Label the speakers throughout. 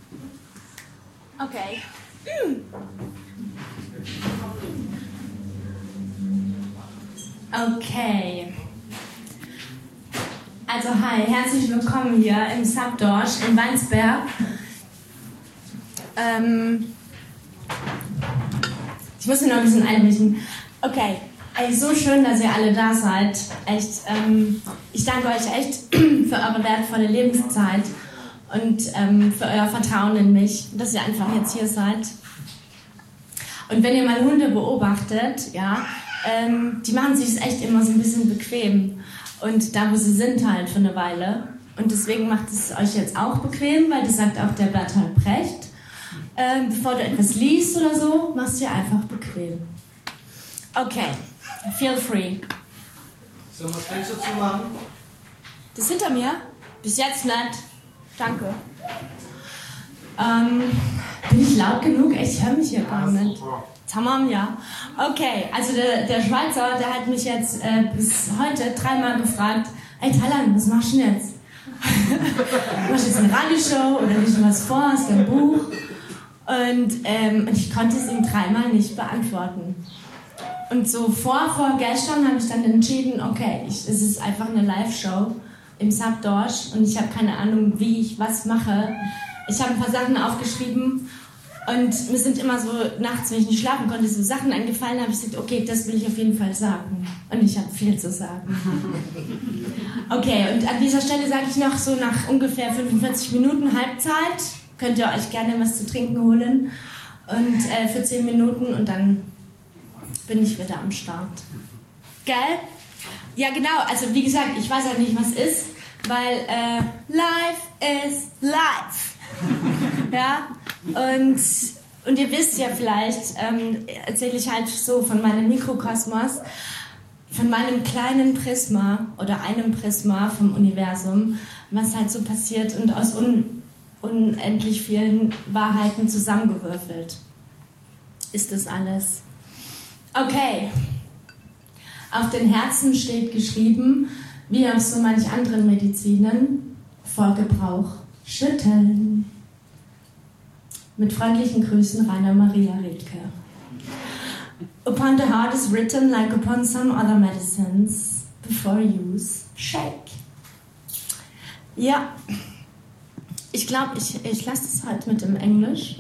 Speaker 1: Okay. Okay. Also hi, herzlich willkommen hier im Subdorsch in Weinsberg. Ich muss mir noch ein bisschen einrichten. Okay, ey, so schön, dass ihr alle da seid. Echt, ich danke euch echt für eure wertvolle Lebenszeit und für euer Vertrauen in mich, dass ihr einfach jetzt hier seid. Und wenn ihr mal Hunde beobachtet, ja, die machen sich echt immer so ein bisschen bequem. Und da, wo sie sind, halt für eine Weile. Und deswegen macht es euch jetzt auch bequem, weil das sagt auch der Bertolt Brecht. Bevor du etwas liest oder so, machst du dir einfach bequem. Okay, feel free.
Speaker 2: Sollen wir das Fenster zumachen?
Speaker 1: Das hinter mir? Bis jetzt nicht. Danke. Bin ich laut genug? Ich höre mich hier gar nicht. Tamam, ja. Okay, also der Schweizer, der hat mich jetzt bis heute 3-mal gefragt, ey Thailand, was machst du denn jetzt? Machst du jetzt eine Radioshow oder liest du was vor? Hast du ein Buch? Und ich konnte es ihm 3-mal nicht beantworten. Und so vorgestern habe ich dann entschieden, okay, es ist einfach eine Live-Show im Subdorsch und ich habe keine Ahnung, wie ich was mache. Ich habe ein paar Sachen aufgeschrieben und mir sind immer so nachts, wenn ich nicht schlafen konnte, so Sachen eingefallen, habe ich gesagt, okay, das will ich auf jeden Fall sagen. Und ich habe viel zu sagen. Okay, und an dieser Stelle sage ich noch so nach ungefähr 45 Minuten Halbzeit, könnt ihr euch gerne was zu trinken holen und für 10 Minuten und dann bin ich wieder am Start. Gell? Ja genau, also wie gesagt, ich weiß halt nicht, was ist, weil life is life. Ja, und ihr wisst ja vielleicht, erzähle ich halt so von meinem Mikrokosmos, von meinem kleinen Prisma oder einem Prisma vom Universum, was halt so passiert und aus unendlich vielen Wahrheiten zusammengewürfelt. Ist das alles? Okay. Auf den Herzen steht geschrieben, wie auf so manch anderen Medizinen, vor Gebrauch schütteln. Mit freundlichen Grüßen, Rainer Maria Riedke. Upon the heart is written, like upon some other medicines, before use, shake. Ja, ich glaube, ich lasse das heute mit dem Englisch.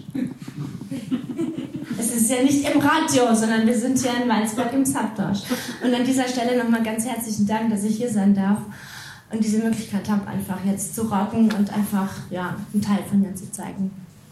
Speaker 1: Es ist ja nicht im Radio, sondern wir sind hier in Weinsberg im Subdorsch. Und an dieser Stelle nochmal ganz herzlichen Dank, dass ich hier sein darf und diese Möglichkeit habe, einfach jetzt zu rocken und einfach ja, einen Teil von mir zu zeigen.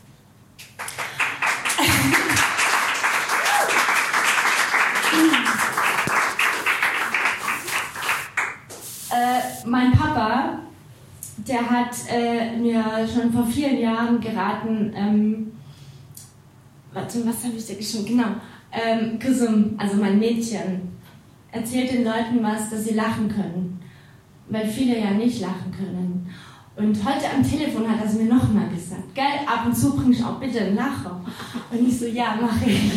Speaker 1: Mein Papa, der hat mir schon vor vielen Jahren geraten, was habe ich da geschrieben? Genau, Kusum, also mein Mädchen, erzählt den Leuten was, dass sie lachen können, weil viele ja nicht lachen können. Und heute am Telefon hat er es mir nochmal gesagt, gell, ab und zu bringst du auch bitte einen Lacher. Und ich so, ja, mache ich.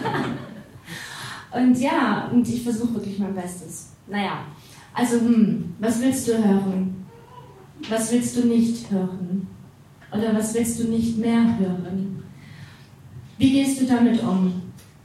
Speaker 1: Und ja, und ich versuche wirklich mein Bestes. Naja, also, was willst du hören? Was willst du nicht hören? Oder was willst du nicht mehr hören? Wie gehst du damit um?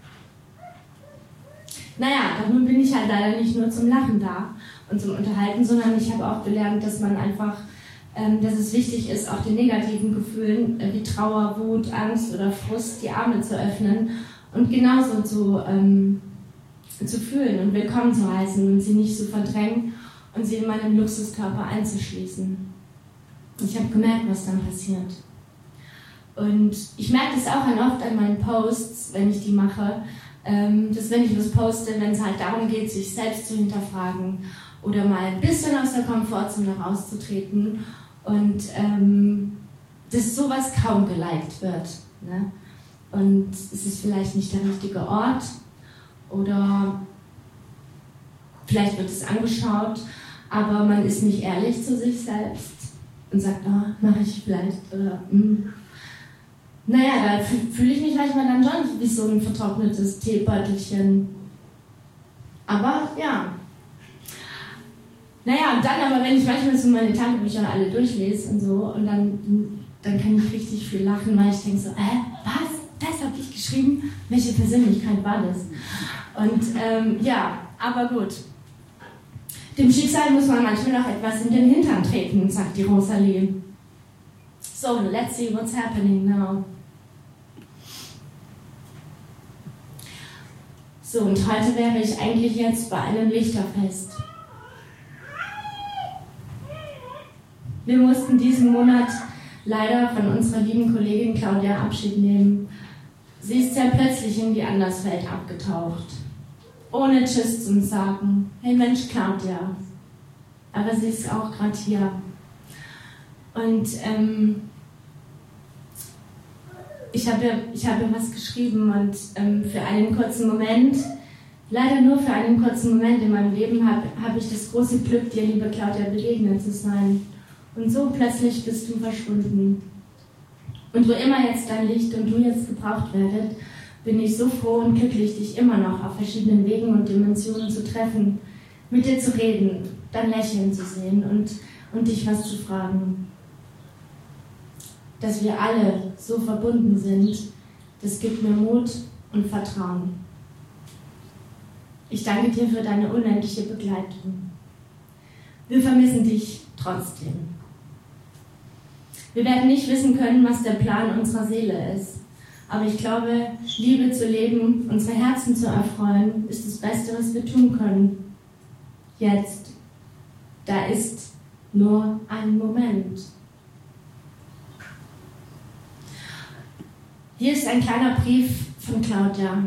Speaker 1: Naja, darum bin ich halt leider nicht nur zum Lachen da und zum Unterhalten, sondern ich habe auch gelernt, dass man einfach, dass es wichtig ist, auch den negativen Gefühlen wie Trauer, Wut, Angst oder Frust die Arme zu öffnen und genauso zu fühlen und willkommen zu heißen und sie nicht zu verdrängen und sie in meinem Luxuskörper einzuschließen. Und ich habe gemerkt, was dann passiert. Und ich merke das auch oft an meinen Posts, wenn ich die mache, dass wenn ich was poste, wenn es halt darum geht, sich selbst zu hinterfragen oder mal ein bisschen aus der Komfortzone rauszutreten und dass sowas kaum geliked wird. Ne? Und es ist vielleicht nicht der richtige Ort oder vielleicht wird es angeschaut, aber man ist nicht ehrlich zu sich selbst und sagt, oh, mache ich vielleicht oder Naja, da fühle ich mich manchmal dann schon wie so ein vertrocknetes Teebeutelchen. Aber ja. Naja, und dann aber, wenn ich manchmal so meine Tagebücher alle durchlese und so, und dann dann kann ich richtig viel lachen, weil ich denke so, was? Das habe ich geschrieben? Welche Persönlichkeit war das? Und ja, aber gut. Dem Schicksal muss man manchmal noch etwas in den Hintern treten, sagt die Rosalie. So, let's see what's happening now. So, und heute wäre ich eigentlich jetzt bei einem Lichterfest. Wir mussten diesen Monat leider von unserer lieben Kollegin Claudia Abschied nehmen. Sie ist sehr plötzlich in die Anderswelt abgetaucht. Ohne Tschüss zum Sagen. Hey Mensch, Claudia. Aber sie ist auch gerade hier. Und ich habe ihr was geschrieben und für einen kurzen Moment, leider nur für einen kurzen Moment in meinem Leben, habe ich das große Glück, dir, liebe Claudia, begegnet zu sein. Und so plötzlich bist du verschwunden. Und wo immer jetzt dein Licht und du jetzt gebraucht werdet, bin ich so froh und glücklich, dich immer noch auf verschiedenen Wegen und Dimensionen zu treffen, mit dir zu reden, dein Lächeln zu sehen und dich was zu fragen. Dass wir alle so verbunden sind, das gibt mir Mut und Vertrauen. Ich danke dir für deine unendliche Begleitung. Wir vermissen dich trotzdem. Wir werden nicht wissen können, was der Plan unserer Seele ist. Aber ich glaube, Liebe zu leben, unsere Herzen zu erfreuen, ist das Beste, was wir tun können. Jetzt. Da ist nur ein Moment. Hier ist ein kleiner Brief von Claudia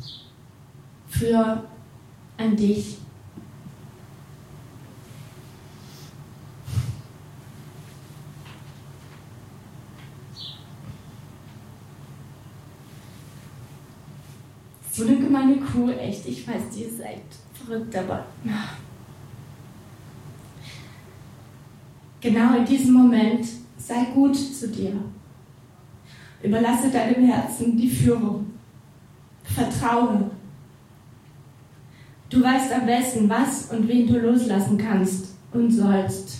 Speaker 1: an dich. So eine gemeine Kuh, echt. Ich weiß, die ist echt verrückt, aber genau in diesem Moment sei gut zu dir. Überlasse deinem Herzen die Führung. Vertraue. Du weißt am besten, was und wen du loslassen kannst und sollst.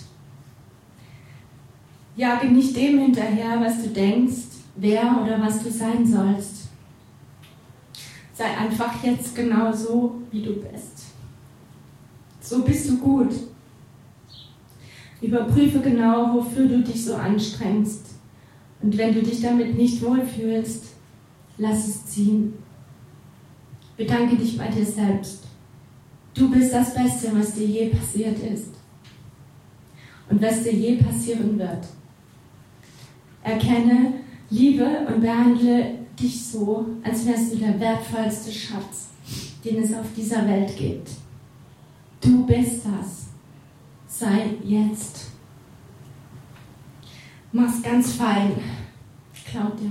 Speaker 1: Jage nicht dem hinterher, was du denkst, wer oder was du sein sollst. Sei einfach jetzt genau so, wie du bist. So bist du gut. Überprüfe genau, wofür du dich so anstrengst. Und wenn du dich damit nicht wohlfühlst, lass es ziehen. Bedanke dich bei dir selbst. Du bist das Beste, was dir je passiert ist. Und was dir je passieren wird. Erkenne, liebe und behandle dich so, als wärst du der wertvollste Schatz, den es auf dieser Welt gibt. Du bist das. Sei jetzt. Mach's ganz fein, Claudia.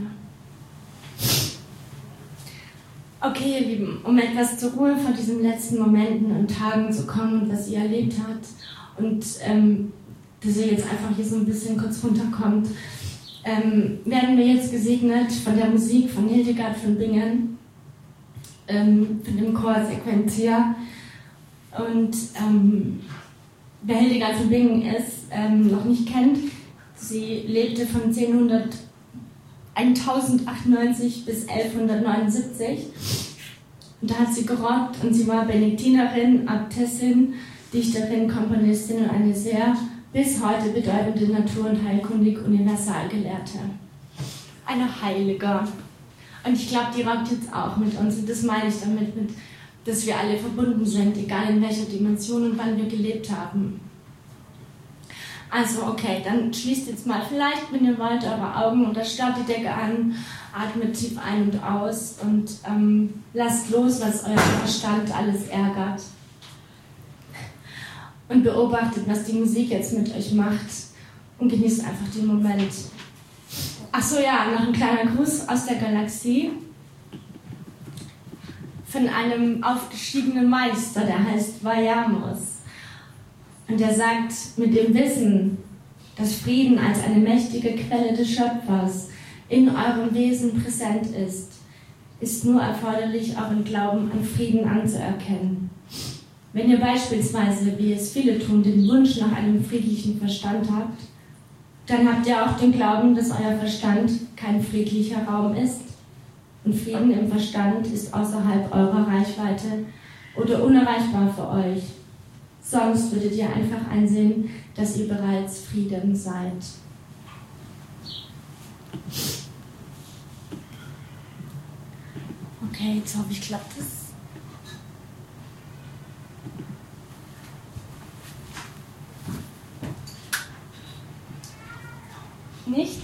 Speaker 1: Okay, ihr Lieben, um etwas zur Ruhe vor diesen letzten Momenten und Tagen zu kommen und was ihr erlebt habt und dass ihr jetzt einfach hier so ein bisschen kurz runterkommt, werden wir jetzt gesegnet von der Musik von Hildegard von Bingen, von dem Chor Sequentia. Und wer Hildegard von Bingen ist, noch nicht kennt, sie lebte von 1098 bis 1179. Und da hat sie gerockt und sie war Benediktinerin, Abtessin, Dichterin, Komponistin und eine sehr bis heute bedeutende Natur- und heilkundig Universalgelehrte. Eine Heilige. Und ich glaube, die rockt jetzt auch mit uns. Und das meine ich damit, dass wir alle verbunden sind, egal in welcher Dimension und wann wir gelebt haben. Also okay, dann schließt jetzt mal vielleicht, wenn ihr wollt, eure Augen oder starrt die Decke an, atmet tief ein und aus und lasst los, was euer Verstand alles ärgert. Und beobachtet, was die Musik jetzt mit euch macht und genießt einfach den Moment. Achso, ja, noch ein kleiner Gruß aus der Galaxie von einem aufgestiegenen Meister, der heißt Vayamos. Und der sagt, mit dem Wissen, dass Frieden als eine mächtige Quelle des Schöpfers in eurem Wesen präsent ist nur erforderlich, euren Glauben an Frieden anzuerkennen. Wenn ihr beispielsweise, wie es viele tun, den Wunsch nach einem friedlichen Verstand habt, Dann habt ihr auch den Glauben, dass euer Verstand kein friedlicher Raum ist. Und Frieden im Verstand ist außerhalb eurer Reichweite oder unerreichbar für euch. Sonst würdet ihr einfach einsehen, dass ihr bereits Frieden seid. Okay, jetzt hoffe ich, klappt es. Nicht?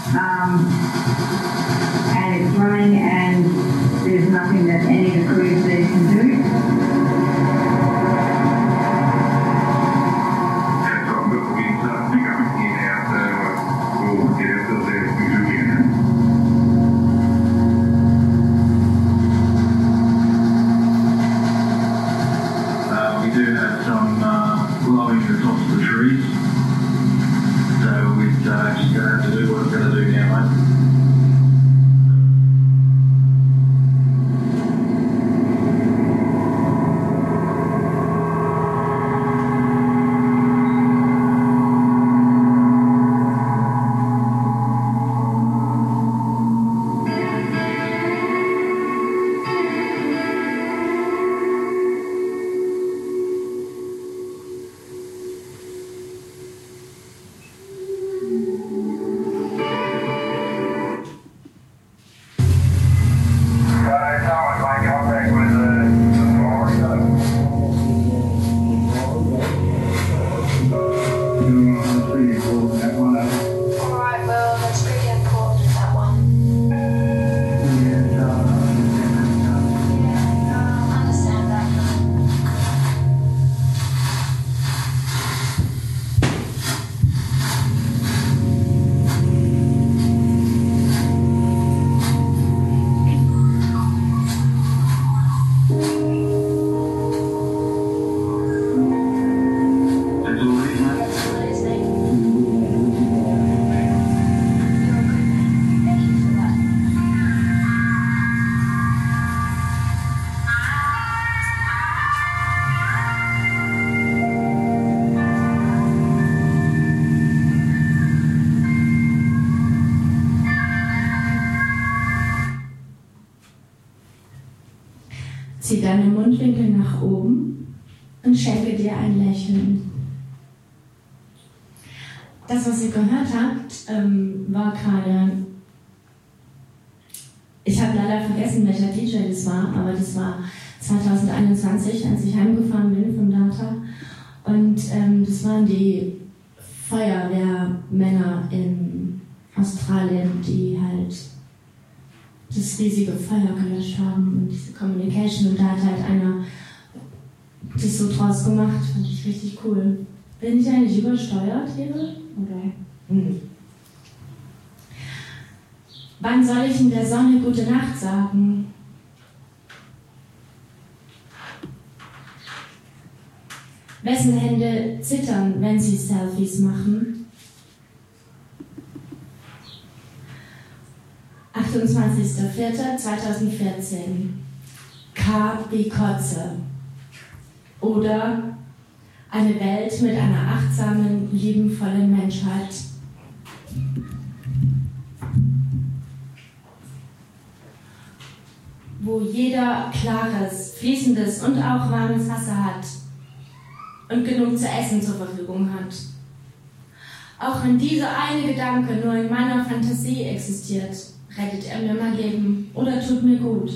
Speaker 3: And it's running, and there's nothing that any of the crews there can do.
Speaker 4: We do have some blowing the tops of the trees, so we're just going to have to do what we're going to do now, mate.
Speaker 1: Zieh deine Mundwinkel nach oben und schenke dir ein Lächeln. Das, was ihr gehört habt, war gerade... Ich habe leider vergessen, welcher DJ das war, aber das war 2021, als ich heimgefahren bin von Data. Und das waren die Feuerwehrmänner in Australien, die halt das riesige Feuer gelöscht haben und diese Communication. Und da hat halt einer das so draus gemacht, fand ich richtig cool. Bin ich eigentlich übersteuert hier? Oder? Wann soll ich in der Sonne gute Nacht sagen? Wessen Hände zittern, wenn sie Selfies machen? 28.04.2014. K wie Kotze. Oder eine Welt mit einer achtsamen, liebenvollen Menschheit. Wo jeder klares, fließendes und auch warmes Wasser hat und genug zu essen zur Verfügung hat. Auch wenn dieser eine Gedanke nur in meiner Fantasie existiert, rettet er mir mein Leben oder tut mir gut.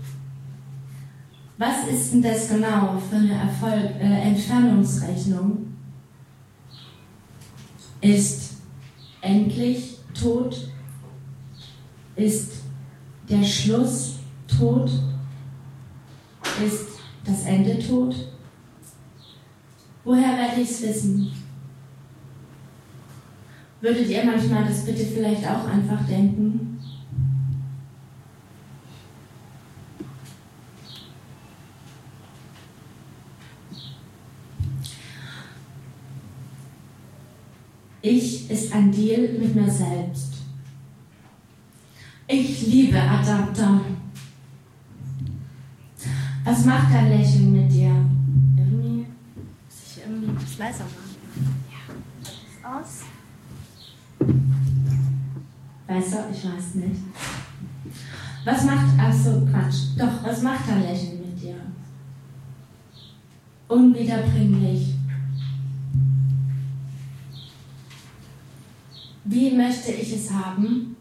Speaker 1: Was ist denn das genau für eine Entfernungsrechnung? Ist endlich tot? Ist der Schluss tot? Ist das Ende tot? Woher werde ich es wissen? Würdet ihr manchmal das bitte vielleicht auch einfach denken? Ich ist ein Deal mit mir selbst. Ich liebe Adapter. Was macht dein Lächeln mit dir? Irgendwie muss ich irgendwie das leiser machen. Ja, das ist aus. Weißt du, ich weiß nicht. Was macht, achso, Quatsch. Doch, was macht dein Lächeln mit dir? Unwiederbringlich. Wie möchte ich es haben?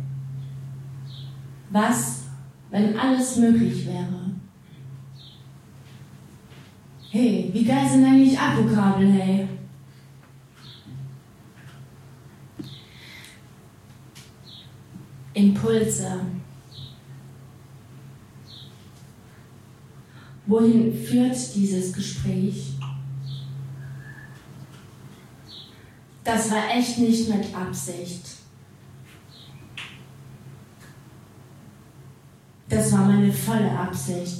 Speaker 1: Was, wenn alles möglich wäre? Hey, wie geil sind eigentlich Akkukabel, hey? Impulse. Wohin führt dieses Gespräch? Das war echt nicht mit Absicht. Das war meine volle Absicht.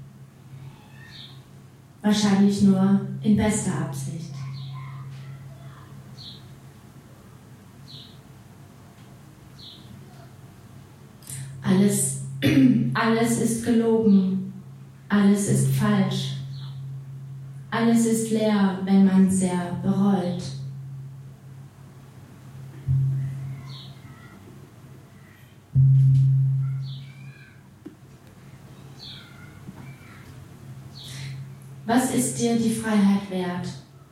Speaker 1: Wahrscheinlich nur in bester Absicht. Alles ist gelogen. Alles ist falsch. Alles ist leer, wenn man sehr bereut. Was ist dir die Freiheit wert?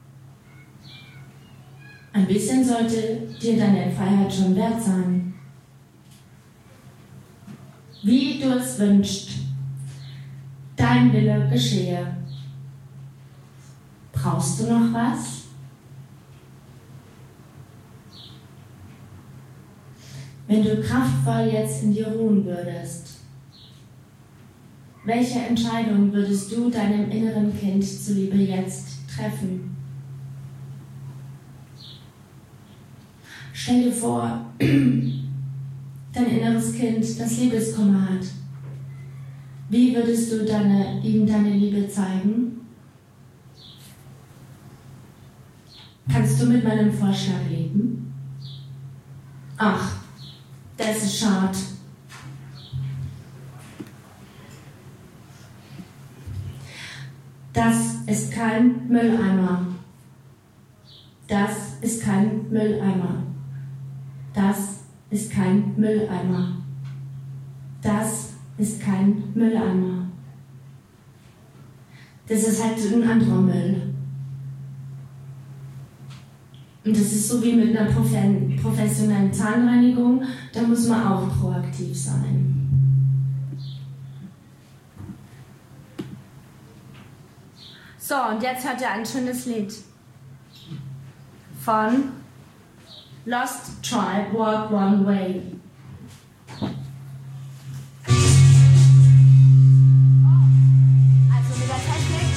Speaker 1: Ein bisschen sollte dir deine Freiheit schon wert sein. Wie du es wünschst, dein Wille geschehe. Brauchst du noch was? Wenn du kraftvoll jetzt in dir ruhen würdest, welche Entscheidung würdest du deinem inneren Kind zuliebe jetzt treffen? Stell dir vor, dein inneres Kind, das Liebeskummer hat. Wie würdest du ihm deine Liebe zeigen? Kannst du mit meinem Vorschlag leben? Ach, das ist schade. Das ist kein Mülleimer. Das ist kein Mülleimer. Das ist kein Mülleimer. Das ist kein Mülleimer. Das ist halt ein anderer Müll. Und das ist so wie mit einer professionellen Zahnreinigung, da muss man auch proaktiv sein. So, und jetzt hört ihr ein schönes Lied von Lost Tribe, Walk One Way. Also mit der Technik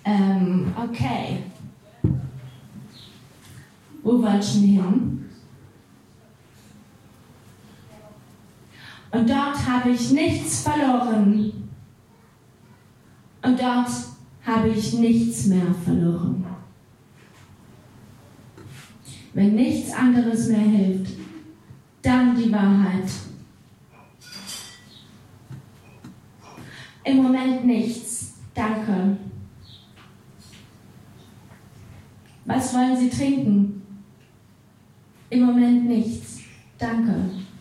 Speaker 1: Okay. Wo wolltest du hin? Und dort habe ich nichts verloren. Und dort habe ich nichts mehr verloren. Wenn nichts anderes mehr hilft, dann die Wahrheit. Im Moment nichts. Danke. Was wollen Sie trinken? Im Moment nichts. Danke.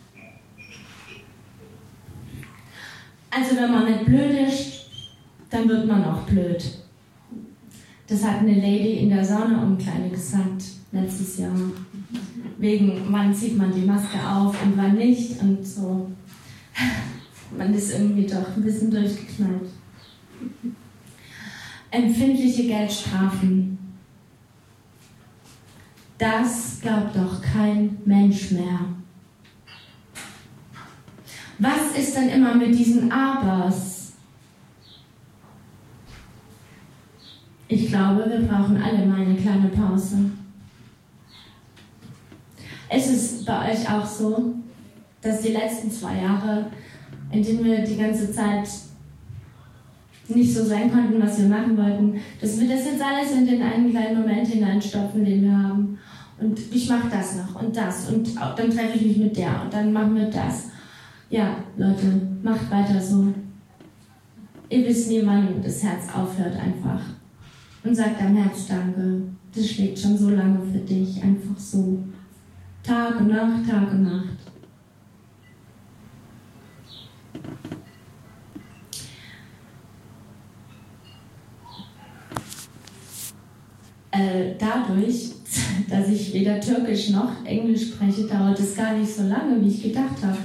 Speaker 1: Also wenn man nicht blöd ist, dann wird man auch blöd. Das hat eine Lady in der Saunaumkleide gesagt, letztes Jahr. Wegen, wann zieht man die Maske auf und wann nicht und so. Man ist irgendwie doch ein bisschen durchgeknallt. Empfindliche Geldstrafen. Das glaubt doch kein Mensch mehr. Was ist denn immer mit diesen Abers? Ich glaube, wir brauchen alle mal eine kleine Pause. Ist es bei euch auch so, dass die letzten 2 Jahre, in denen wir die ganze Zeit nicht so sein konnten, was wir machen wollten, dass wir das jetzt alles in den einen kleinen Moment hineinstopfen, den wir haben? Und ich mache das noch und das und dann treffe ich mich mit der und dann machen wir das. Ja, Leute, macht weiter so. Ihr wisst nie, wann das Herz aufhört einfach. Und sagt deinem Herz Danke. Das schlägt schon so lange für dich, einfach so. Tag und Nacht, Tag und Nacht. Dadurch, dass ich weder Türkisch noch Englisch spreche, dauert es gar nicht so lange, wie ich gedacht habe.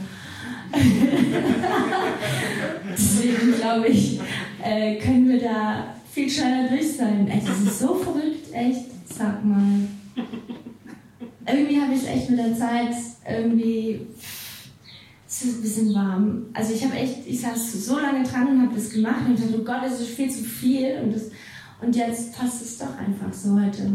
Speaker 1: Deswegen glaube ich, können wir da viel schneller durch sein. Ey, das ist so verrückt, echt, sag mal. Irgendwie habe ich es echt mit der Zeit irgendwie, es ist ein bisschen warm. Also ich saß so lange dran und habe das gemacht und ich dachte, oh Gott, das ist viel zu viel und jetzt passt es doch einfach so heute.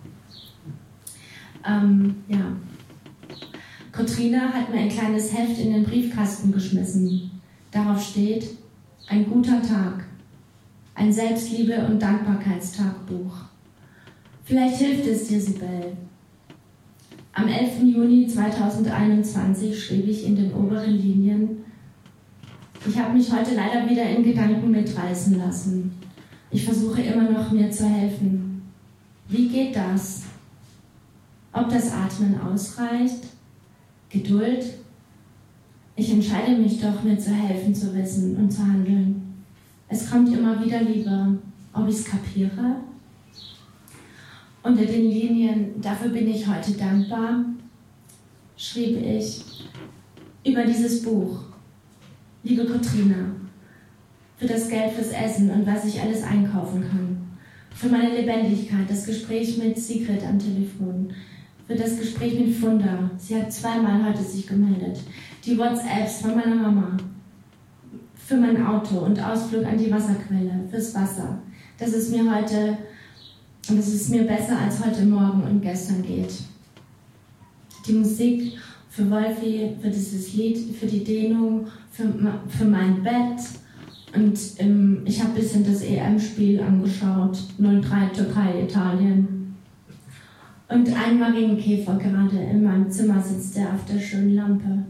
Speaker 1: Ja. Katrina hat mir ein kleines Heft in den Briefkasten geschmissen. Darauf steht, ein guter Tag, ein Selbstliebe- und Dankbarkeitstagebuch. Vielleicht hilft es dir, Sibel. Am 11. Juni 2021 schrieb ich in den oberen Linien, ich habe mich heute leider wieder in Gedanken mitreißen lassen. Ich versuche immer noch, mir zu helfen. Wie geht das? Ob das Atmen ausreicht? Geduld? Ich entscheide mich doch, mir zu helfen, zu wissen und zu handeln. Es kommt immer wieder lieber, ob ich es kapiere. Unter den Linien, dafür bin ich heute dankbar, schrieb ich über dieses Buch. Liebe Katrina, für das Geld fürs Essen und was ich alles einkaufen kann. Für meine Lebendigkeit, das Gespräch mit Sigrid am Telefon. Für das Gespräch mit Funda. Sie hat 2-mal heute sich gemeldet. Die WhatsApps von meiner Mama. Für mein Auto und Ausflug an die Wasserquelle. Fürs Wasser. Dass es mir heute, und dass es mir besser als heute Morgen und gestern geht. Die Musik für Wolfi, für dieses Lied, für die Dehnung, für mein Bett. Und ich habe ein bisschen das EM-Spiel angeschaut. 0-3 Türkei, Italien. Und ein Marienkäfer gerade in meinem Zimmer sitzt, der auf der schönen Lampe.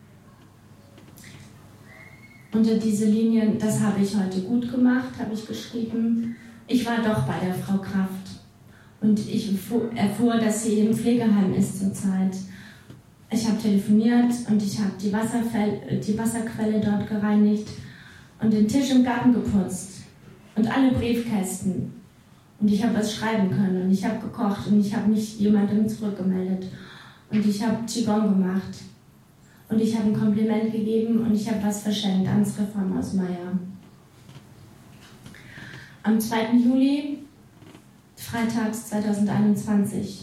Speaker 1: Unter diese Linien, das habe ich heute gut gemacht, habe ich geschrieben. Ich war doch bei der Frau Kraft. Und ich erfuhr, dass sie im Pflegeheim ist zurzeit. Ich habe telefoniert und ich habe die Wasserquelle dort gereinigt und den Tisch im Garten geputzt und alle Briefkästen. Und ich habe was schreiben können und ich habe gekocht und ich habe mich jemandem zurückgemeldet. Und ich habe Qigong gemacht. Und ich habe ein Kompliment gegeben und ich habe was verschenkt ans Reformhaus Meier. Am 2. Juli, freitags 2021.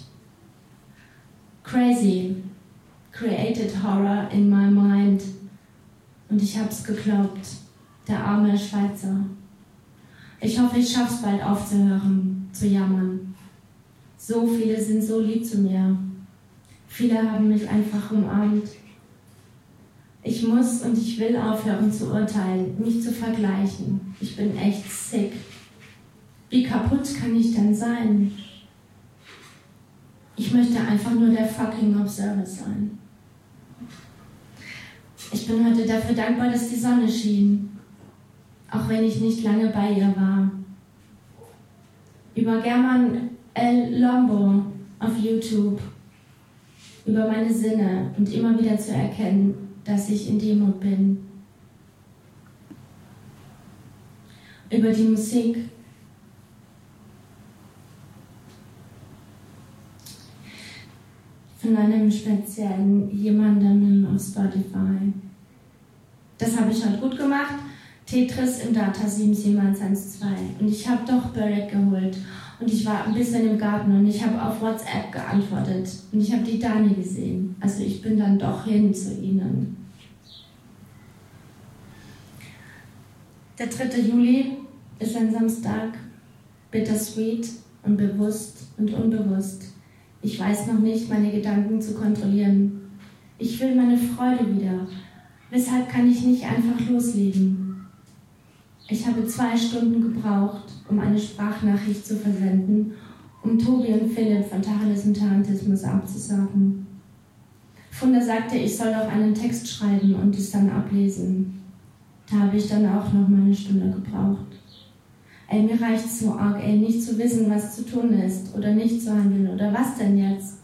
Speaker 1: Crazy. Created horror in my mind. Und ich habe es geglaubt. Der arme Schweizer. Ich hoffe, ich schaffe es bald aufzuhören, zu jammern. So viele sind so lieb zu mir. Viele haben mich einfach umarmt. Ich muss und ich will aufhören zu urteilen, mich zu vergleichen. Ich bin echt sick. Wie kaputt kann ich denn sein? Ich möchte einfach nur der fucking Observer sein. Ich bin heute dafür dankbar, dass die Sonne schien, auch wenn ich nicht lange bei ihr war. Über German El Lombo auf YouTube, über meine Sinne und immer wieder zu erkennen, dass ich in Demut bin. Über die Musik. Von einem speziellen jemandem auf Spotify. Das habe ich heute gut gemacht. Tetris im Data 77112. Und ich habe doch Beric geholt. Und ich war ein bisschen im Garten und ich habe auf WhatsApp geantwortet. Und ich habe die Dani gesehen. Also ich bin dann doch hin zu ihnen. Der 3. Juli ist ein Samstag. Bittersweet und bewusst und unbewusst. Ich weiß noch nicht, meine Gedanken zu kontrollieren. Ich will meine Freude wieder. Weshalb kann ich nicht einfach loslegen? Ich habe 2 Stunden gebraucht, um eine Sprachnachricht zu versenden, um Tobi und Philipp von Tacheles und Tarantismus abzusagen. Funda sagte, ich soll doch einen Text schreiben und es dann ablesen. Da habe ich dann auch noch mal eine Stunde gebraucht. Ey, mir reicht's so arg, nicht zu wissen, was zu tun ist oder nicht zu handeln oder was denn jetzt?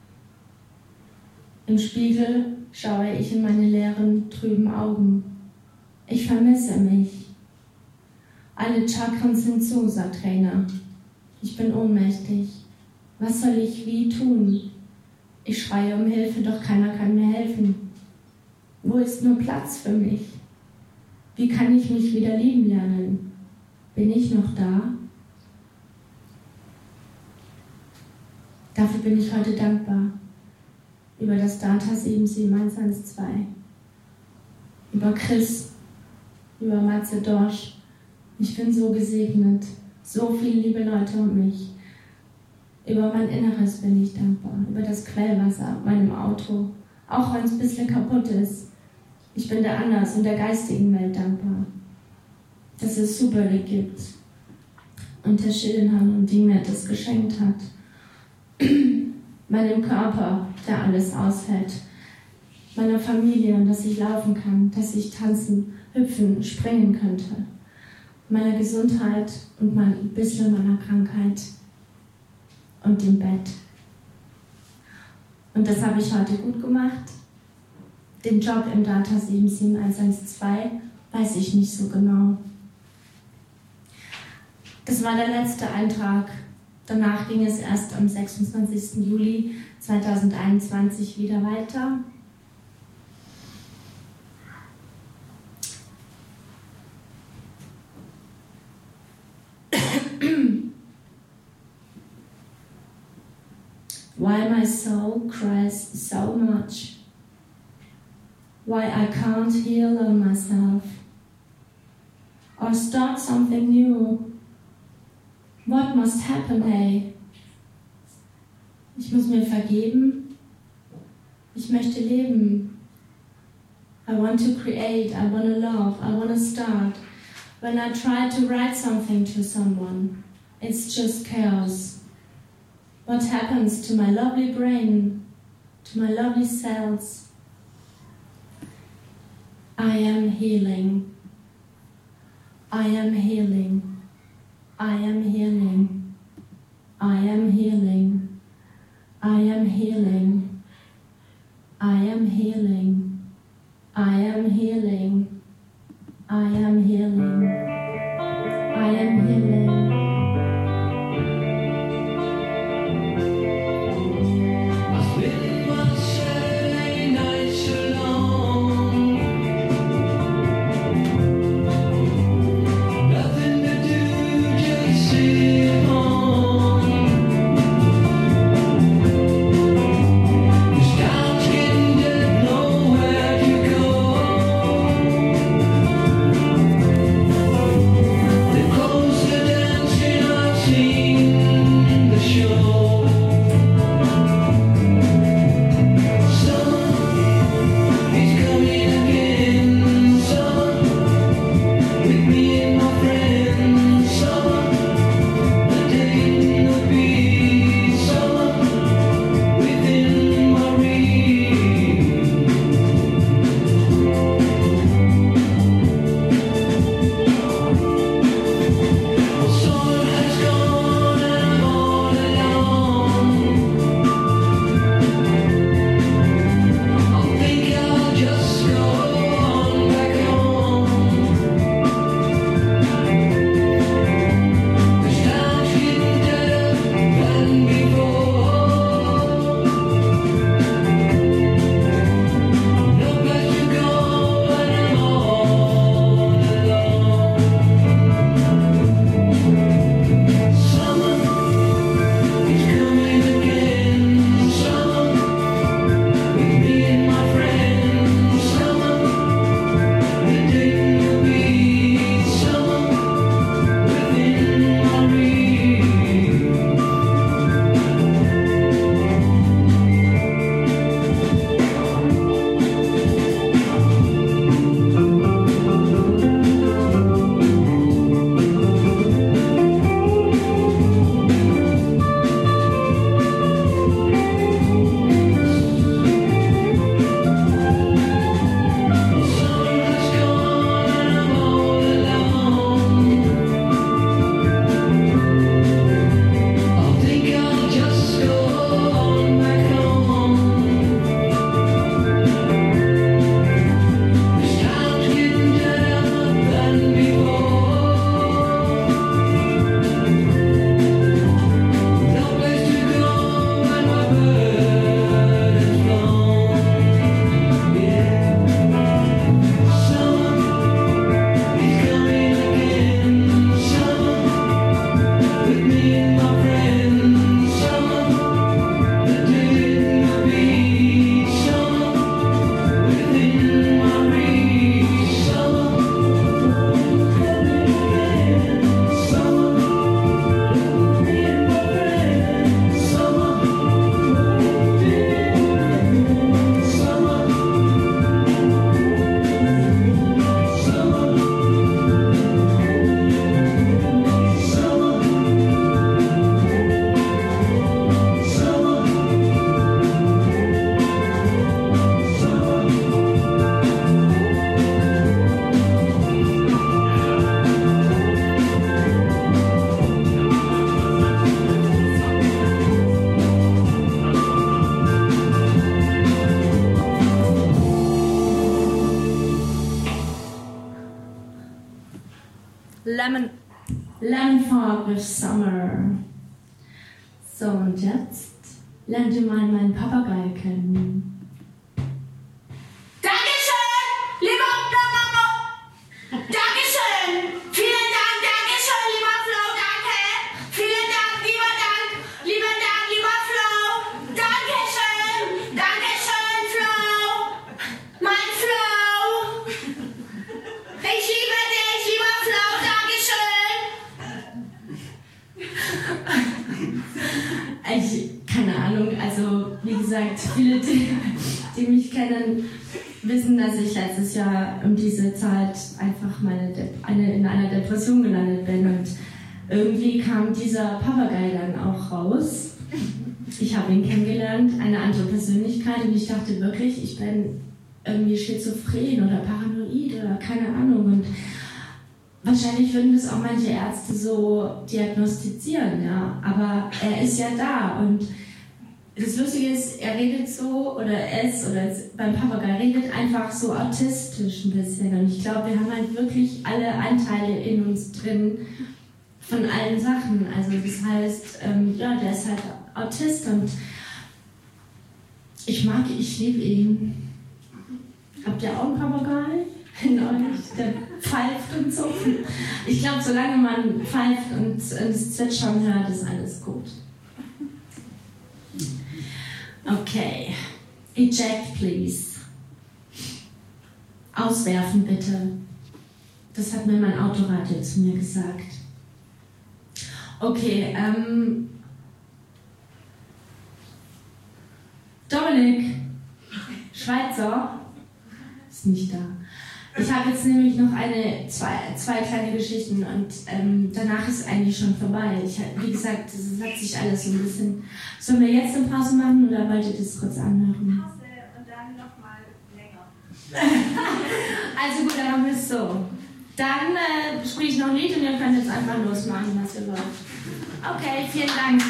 Speaker 1: Im Spiegel schaue ich in meine leeren, trüben Augen. Ich vermisse mich. Alle Chakren sind zu, sagt Rainer. Ich bin ohnmächtig. Was soll ich wie tun? Ich schreie um Hilfe, doch keiner kann mir helfen. Wo ist nur Platz für mich? Wie kann ich mich wieder lieben lernen? Bin ich noch da? Dafür bin ich heute dankbar. Über das Data 77112. Über Chris. Über Matze Dorsch. Ich bin so gesegnet. So viele liebe Leute um mich. Über mein Inneres bin ich dankbar. Über das Quellwasser auf meinem Auto. Auch wenn es ein bisschen kaputt ist. Ich bin der Anders und der geistigen Welt dankbar. Dass es Superlig gibt und der Schildenhand und die mir das geschenkt hat. Meinem Körper, der alles aushält. Meiner Familie und dass ich laufen kann, dass ich tanzen, hüpfen, springen könnte. Meiner Gesundheit und ein bisschen meiner Krankheit und dem Bett. Und das habe ich heute gut gemacht. Den Job im Data 77112 weiß ich nicht so genau. Das war der letzte Eintrag. Danach ging es erst am 26. Juli 2021 wieder weiter. Why my soul cries so much. Why I can't heal on myself. Or start something new. What must happen, hey? Ich muss mir vergeben. Ich möchte leben. I want to create, I want to love, I want to start. When I try to write something to someone, it's just chaos. What happens to my lovely brain, to my lovely cells? I am healing. I am healing. I am healing. I am healing. I am healing. I am healing. I am healing. I am healing. I am healing.
Speaker 5: Closer
Speaker 1: Lemon Fog with Summer. So, und jetzt lernt ihr mal meinen Papagei kennen.
Speaker 5: Dankeschön, lieber Flo. Dankeschön. Vielen Dank, Dankeschön, lieber Flo, danke. Vielen Dank, lieber Flo. Dankeschön, Dankeschön, Flo. Mein Flo. Ich liebe dich, lieber Flo, Dankeschön.
Speaker 1: Keine Ahnung, also wie gesagt, viele, die mich kennen, wissen, dass ich letztes Jahr um diese Zeit einfach in einer Depression gelandet bin und irgendwie kam dieser Papagei dann auch raus. Ich habe ihn kennengelernt, eine andere Persönlichkeit, und ich dachte wirklich, ich bin irgendwie schizophren oder paranoid oder keine Ahnung, und wahrscheinlich würden das auch manche Ärzte so diagnostizieren, ja, aber er ist ja da, und das Lustige ist, er redet so, beim Papagei redet einfach so autistisch ein bisschen, und ich glaube, wir haben halt wirklich alle Anteile in uns drin von allen Sachen, also das heißt, der ist halt Autist, und ich liebe ihn. Habt ihr auch einen Papagei in euch, der pfeift und so? Ich glaube, solange man pfeift und das Zwitschern hört, ist alles gut. Okay. Eject, please. Auswerfen, bitte. Das hat mir mein Autoradio zu mir gesagt. Okay, Dominik, Schweizer, ist nicht da. Ich habe jetzt nämlich noch zwei kleine Geschichten, und danach ist eigentlich schon vorbei. Wie gesagt, das hat sich alles so ein bisschen... Sollen wir jetzt eine Pause machen oder wollt ihr das kurz anhören?
Speaker 6: Pause und dann nochmal länger.
Speaker 1: Also gut, dann machen wir es so. Dann spiele ich noch ein Lied und ihr könnt jetzt einfach losmachen, was ihr wollt. Okay, vielen Dank.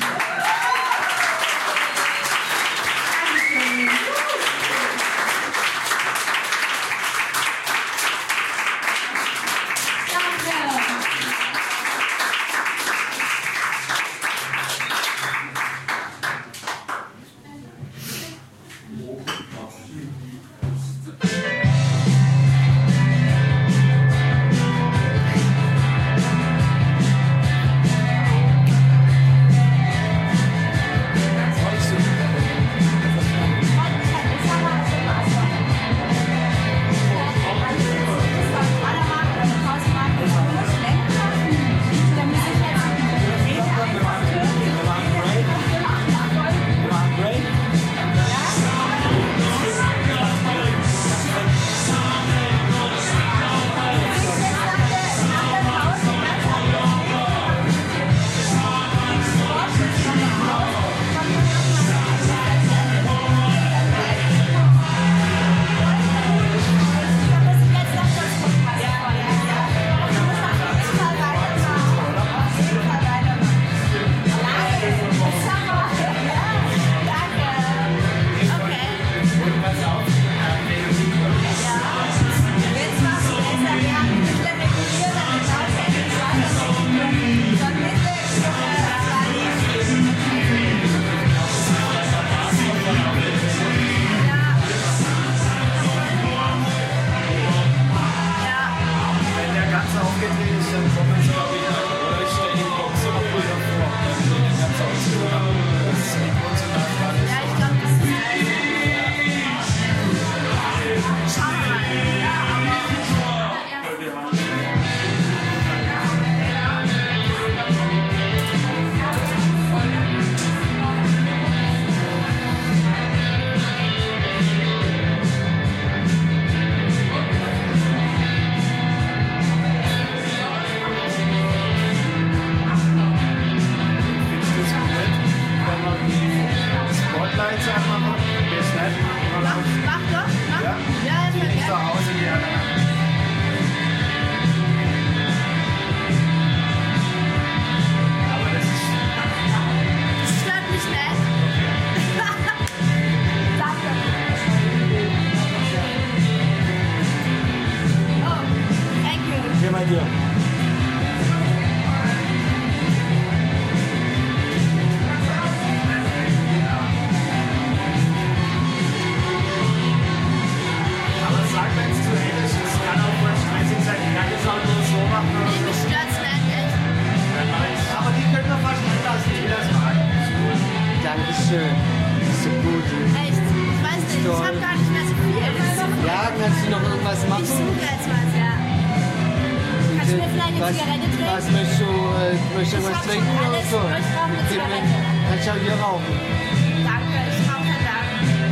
Speaker 2: schön. Das ist so gut.
Speaker 1: Echt? Ich weiß nicht, ich habe gar nicht mehr so viel.
Speaker 2: Ja, kannst du noch irgendwas
Speaker 1: Ich
Speaker 2: machen?
Speaker 1: suche jetzt was, ja. Kannst du mir vielleicht eine Zigarette trinken?
Speaker 2: Was möchtest du
Speaker 1: Ich
Speaker 2: was
Speaker 1: hab schon
Speaker 2: trinken oder
Speaker 1: alles.
Speaker 2: so?
Speaker 1: Ich brauche eine Zigarette.
Speaker 2: Kannst du auch hier rauchen.
Speaker 1: Danke, ich rauche dann.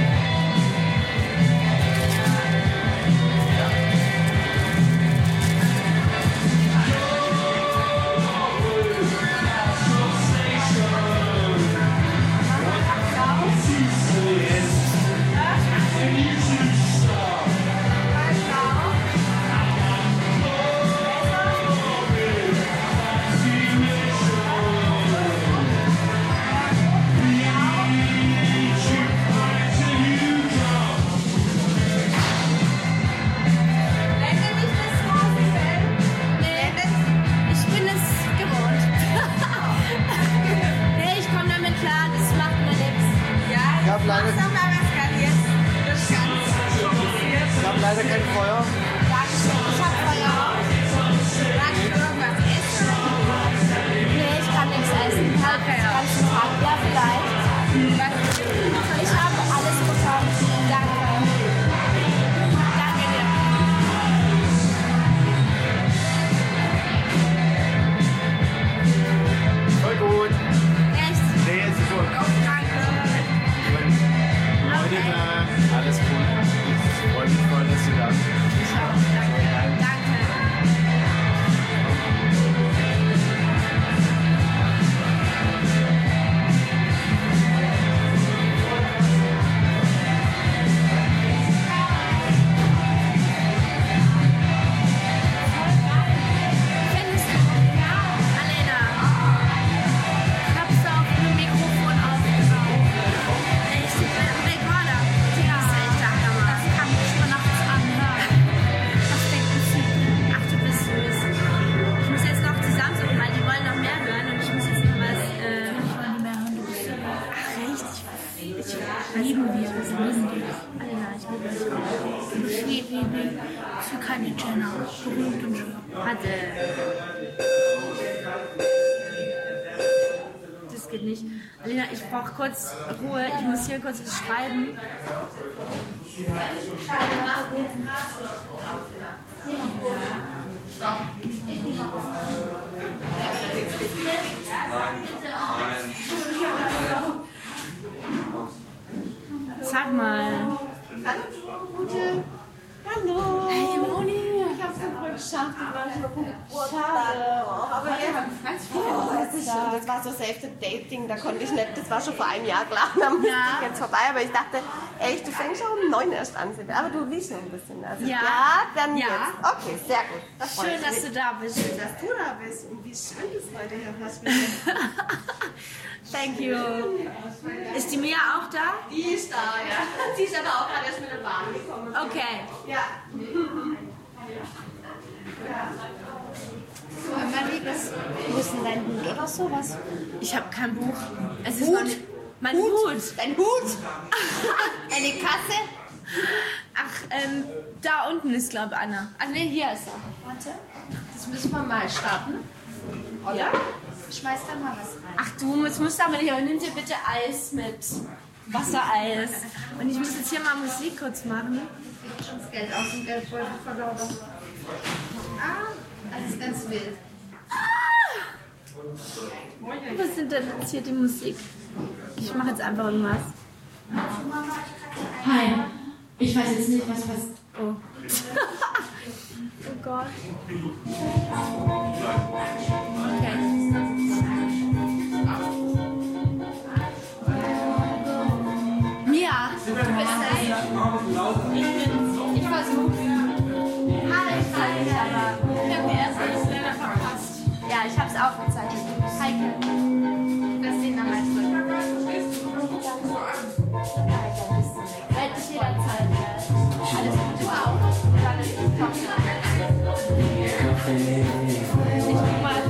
Speaker 1: Ich bin es gewohnt. Nee, ich komme damit klar, das macht mir nichts.
Speaker 2: Ich habe leider, kein Feuer.
Speaker 1: Dankeschön, ich hab Feuer. Nee, ich kann nichts essen. Halt den ganzen Tag. Ja, vielleicht. Ich habe alles bekommen. Danke. Danke dir.
Speaker 2: Voll gut.
Speaker 1: Echt?
Speaker 2: Nee, es ist gut.
Speaker 1: Danke.
Speaker 2: Leute, alles gut. Ich freue mich voll, dass du da bist.
Speaker 1: Danke. Findest du? Ja. Alena. Ich hab's auf dem Mikrofon aufgebaut. Echt? Rekorder. Ja. Das ist echt der Hammer. Das kann ich schon nachts anhören. Was denken Sie? Ach, du bist süß. Ich muss jetzt noch zusammensuchen, weil die wollen noch mehr hören und ich muss jetzt noch was. Ich wollte nicht mehr hören, du bist süß. Ach, echt? Ich lieben wir. Das lieben wir. Alena, ich liebe dich auch. Wie Kylie Jenner. Berühmt und schön. Hatte. Das geht nicht. Alena, ich brauche kurz Ruhe. Ich muss hier kurz was schreiben. Sag mal.
Speaker 7: Hallo.
Speaker 1: Hey, Moni.
Speaker 7: Ich hab's dann voll geschafft. Ich war schon Schade. Aber wir haben ganz viel das war so Self-Dating, da konnte ich nicht, das war schon vor einem Jahr klar, dann müsste ich jetzt vorbei, aber ich dachte, echt, du fängst schon um 9 erst an, aber du liest noch ein bisschen. Also, dann
Speaker 1: Ja.
Speaker 7: jetzt. Okay, sehr gut. Das freut
Speaker 1: Schön, dass
Speaker 7: mich.
Speaker 1: du da bist.
Speaker 7: Dass du da bist und wie schön du es heute hier hast.
Speaker 1: Thank you. Ist die Mia auch da?
Speaker 7: Die ist da, ja. Sie ist aber auch gerade erst mit der Bahn gekommen.
Speaker 1: Okay.
Speaker 7: Ja.
Speaker 1: Mein Liebes, wo ist denn dein Hut oder sowas? Ich habe kein Buch. Es ist noch nicht. Mein Hut.
Speaker 7: Dein Hut? Eine Kasse?
Speaker 1: Ach, da unten ist, glaube ich, Anna. Ach nee, hier ist er.
Speaker 8: Warte, das müssen wir mal starten. Oder?
Speaker 1: Ja?
Speaker 8: Schmeiß da mal was rein.
Speaker 1: Ach du, jetzt musst du aber nicht, aber nimm dir bitte Eis mit. Wassereis. Und ich muss jetzt hier mal Musik kurz machen.
Speaker 8: Das Geld aus dem Geldbeutel verloren. Alles ganz wild.
Speaker 1: Was sind denn jetzt hier die Musik? Ich mache jetzt einfach irgendwas. Hi. Ich weiß jetzt nicht, was passiert. Oh. Oh Gott. Okay. Mia, du bist das. Ich versuche. Hi, aber ich habe die erste leider verpasst. Ja, ich habe es aufgezeichnet. Heike. Das sehen dann mal zurück. Meld dich jederzeit. Alles Gute. Du auch. Dann ist es top. Ich guck mal.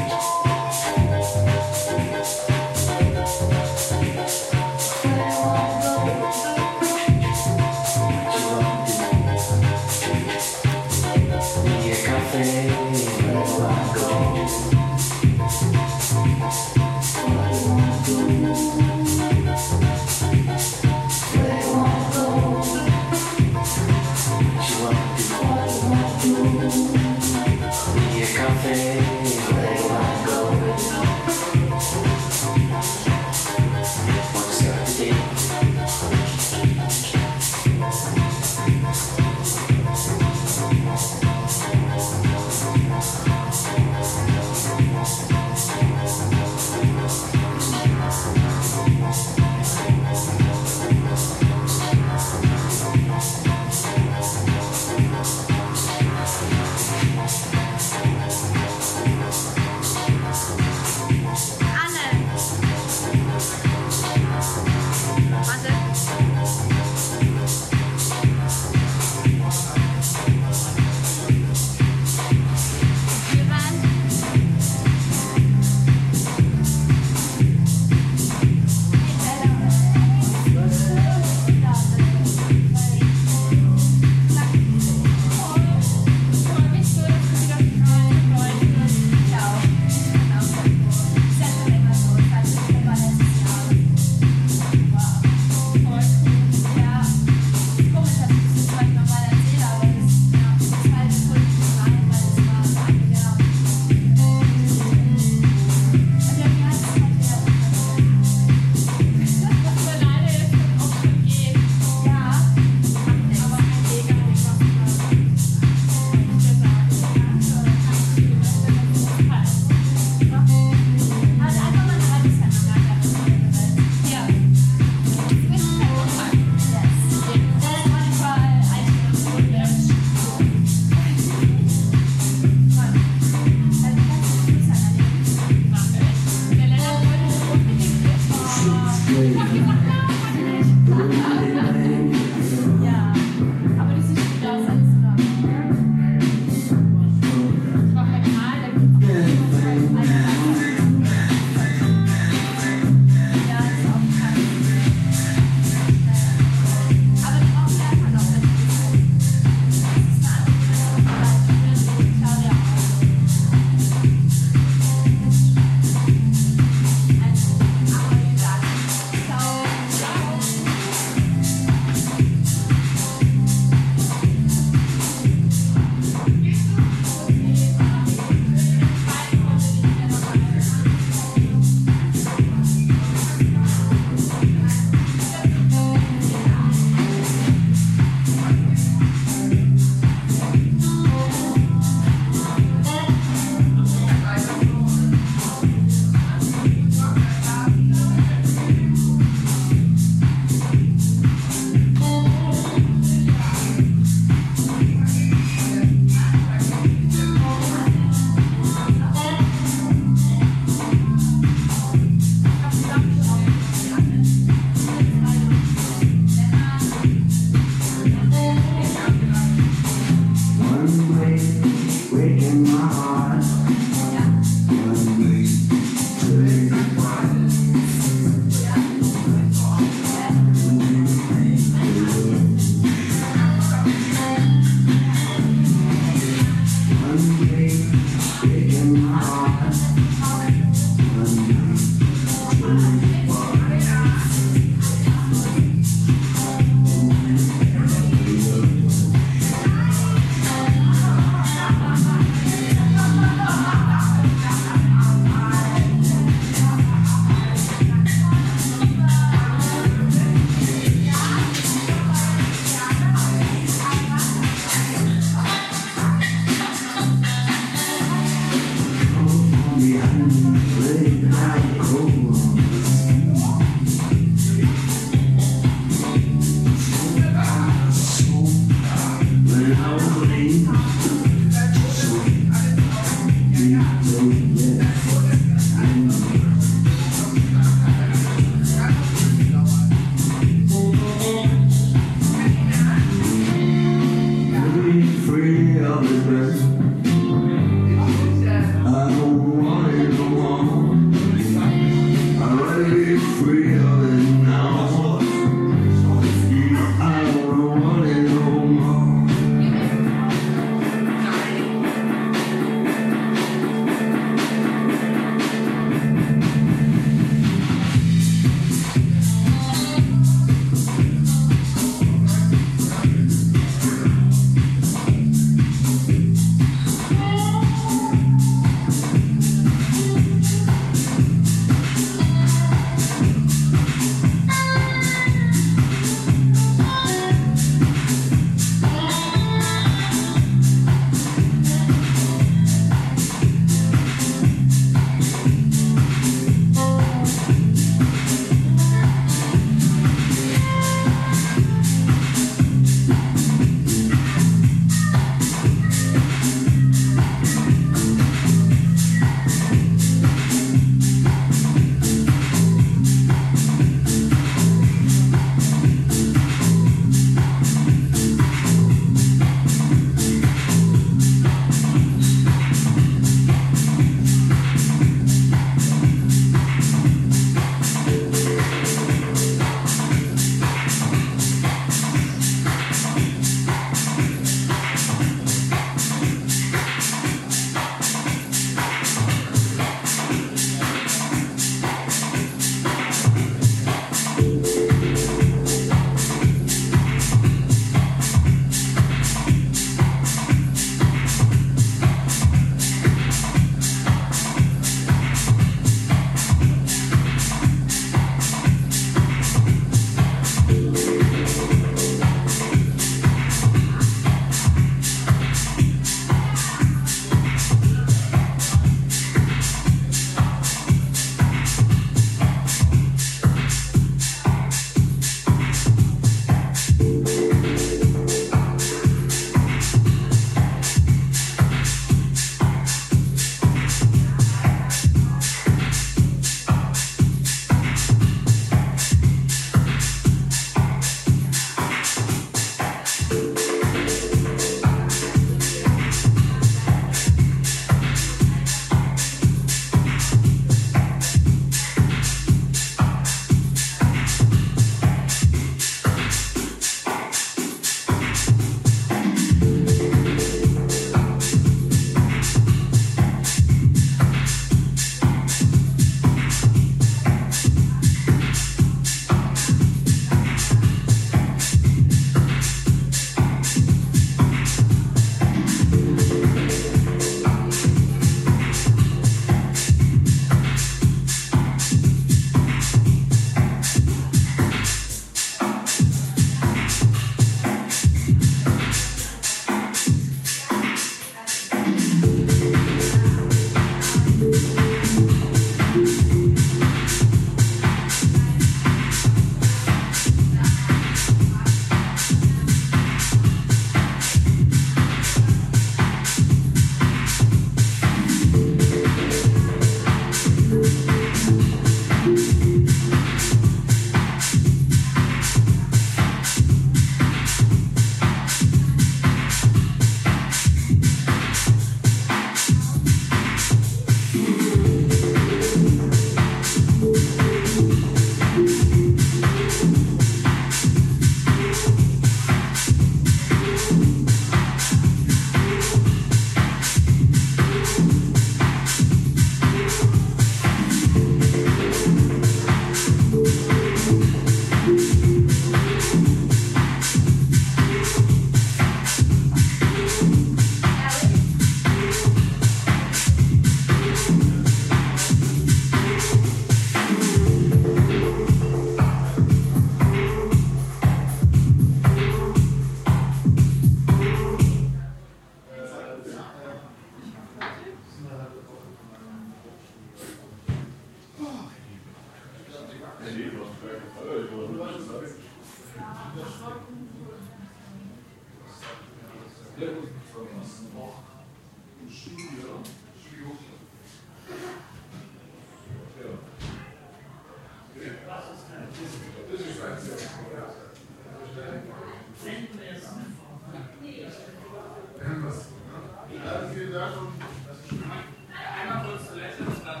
Speaker 2: Einmal kurz Toilette und dann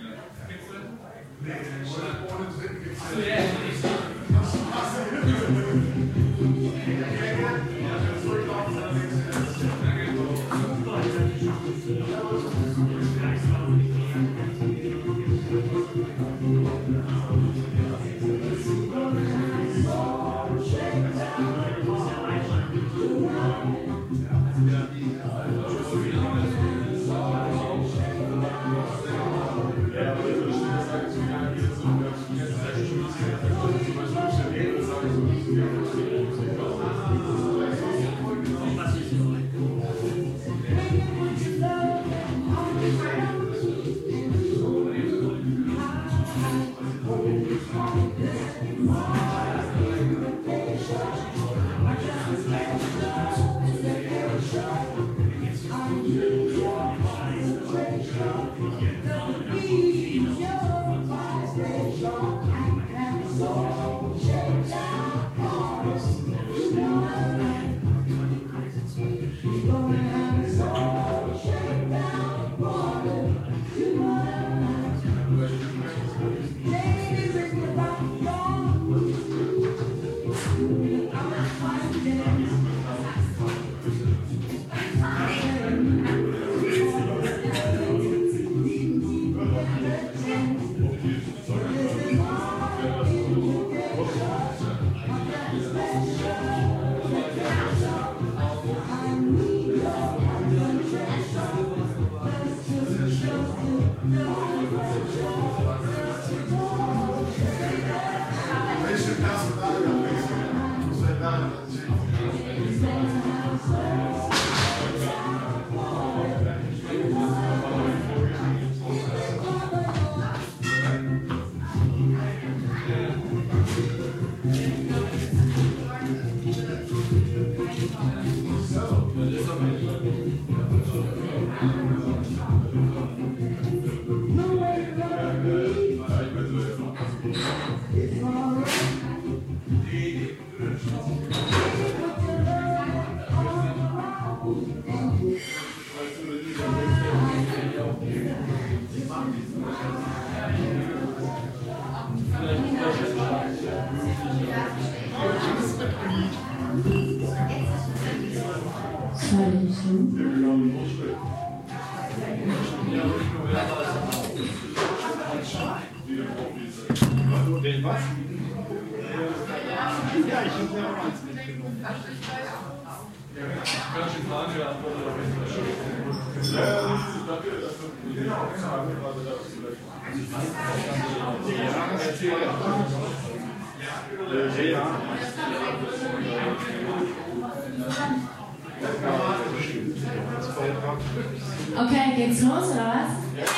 Speaker 1: Okay, geht's los oder was?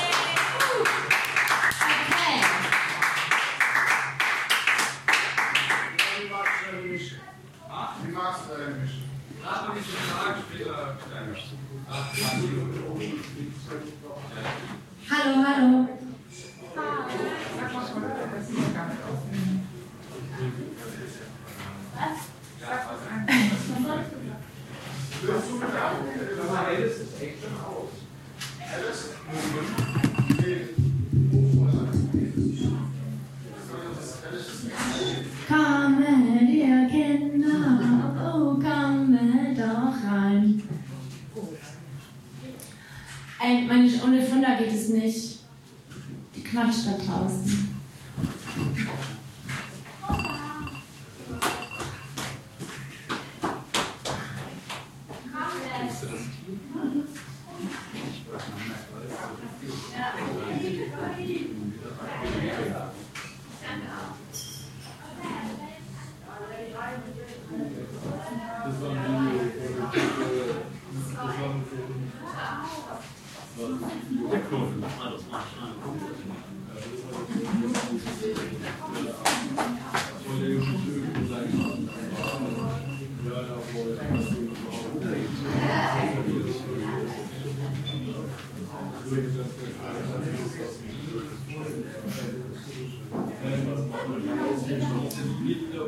Speaker 1: Okay.
Speaker 9: Wie machst du eigentlich?
Speaker 2: Gerade nicht den Tag später.
Speaker 1: Hallo, hallo. Kommet ihr Kinder, oh kommet doch rein. Ey, ohne Funder geht es nicht. Die knatscht da draußen.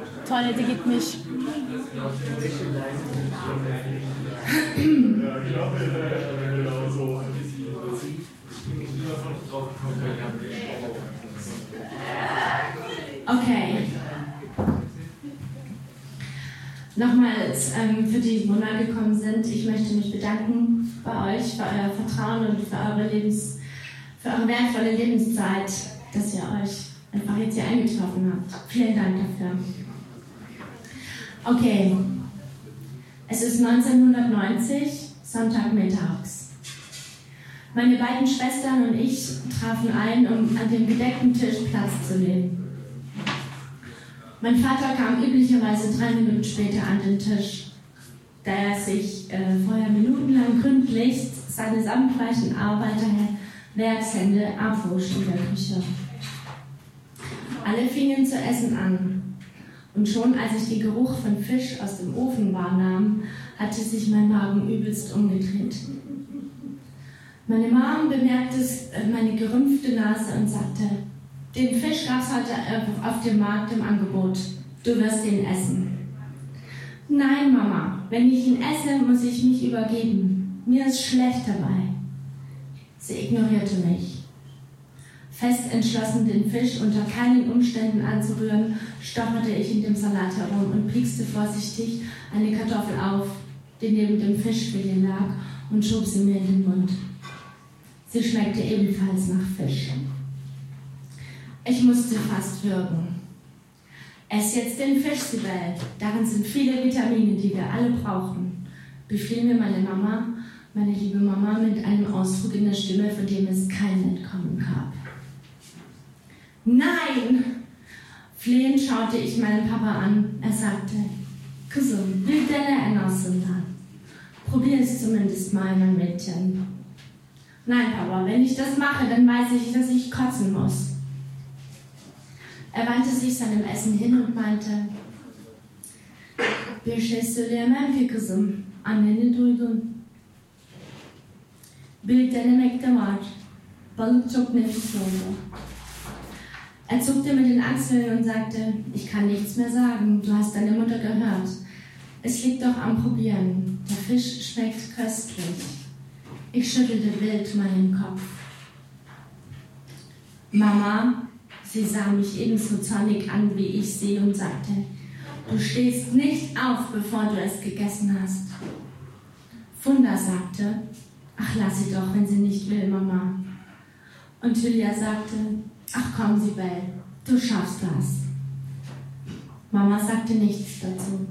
Speaker 1: Toilette geht nicht. Okay. Nochmals für die, die neu gekommen sind, ich möchte mich bedanken bei euch für euer Vertrauen und für eure wertvolle Lebenszeit, dass ihr euch einfach jetzt hier eingetroffen habt. Vielen Dank dafür. Okay, es ist 1990, Sonntagmittags. Meine beiden Schwestern und ich trafen ein, um an dem gedeckten Tisch Platz zu nehmen. Mein Vater kam üblicherweise 3 Minuten später an den Tisch, da er sich vorher minutenlang gründlich seine samtweichen Arbeiterwerkshände abwusch in der Küche. Alle fingen zu essen an. Und schon als ich den Geruch von Fisch aus dem Ofen wahrnahm, hatte sich mein Magen übelst umgedreht. Meine Mom bemerkte meine gerümpfte Nase und sagte, den Fisch gab es heute auf dem Markt im Angebot. Du wirst ihn essen. Nein, Mama, wenn ich ihn esse, muss ich mich übergeben. Mir ist schlecht dabei. Sie ignorierte mich. Fest entschlossen, den Fisch unter keinen Umständen anzurühren, stocherte ich in dem Salat herum und piekste vorsichtig eine Kartoffel auf, die neben dem Fischfilet lag, und schob sie mir in den Mund. Sie schmeckte ebenfalls nach Fisch. Ich musste fast würgen. Ess jetzt den Fisch, Sibel. Darin sind viele Vitamine, die wir alle brauchen, befiel mir meine liebe Mama, mit einem Ausdruck in der Stimme, von dem es kein Entkommen gab. Nein! Flehend schaute ich meinen Papa an. Er sagte, Kuzum, will deine Enossunda. Probier es zumindest mal, mein Mädchen. Nein, Papa, wenn ich das mache, dann weiß ich, dass ich kotzen muss. Er wandte sich seinem Essen hin und meinte, er zuckte mit den Achseln und sagte, ich kann nichts mehr sagen, du hast deine Mutter gehört. Es liegt doch am Probieren. Der Fisch schmeckt köstlich. Ich schüttelte wild meinen Kopf. Mama, sie sah mich ebenso zornig an wie ich sie und sagte, du stehst nicht auf, bevor du es gegessen hast. Funda sagte, ach, lass sie doch, wenn sie nicht will, Mama. Und Julia sagte, ach komm, Sibel, du schaffst das. Mama sagte nichts dazu.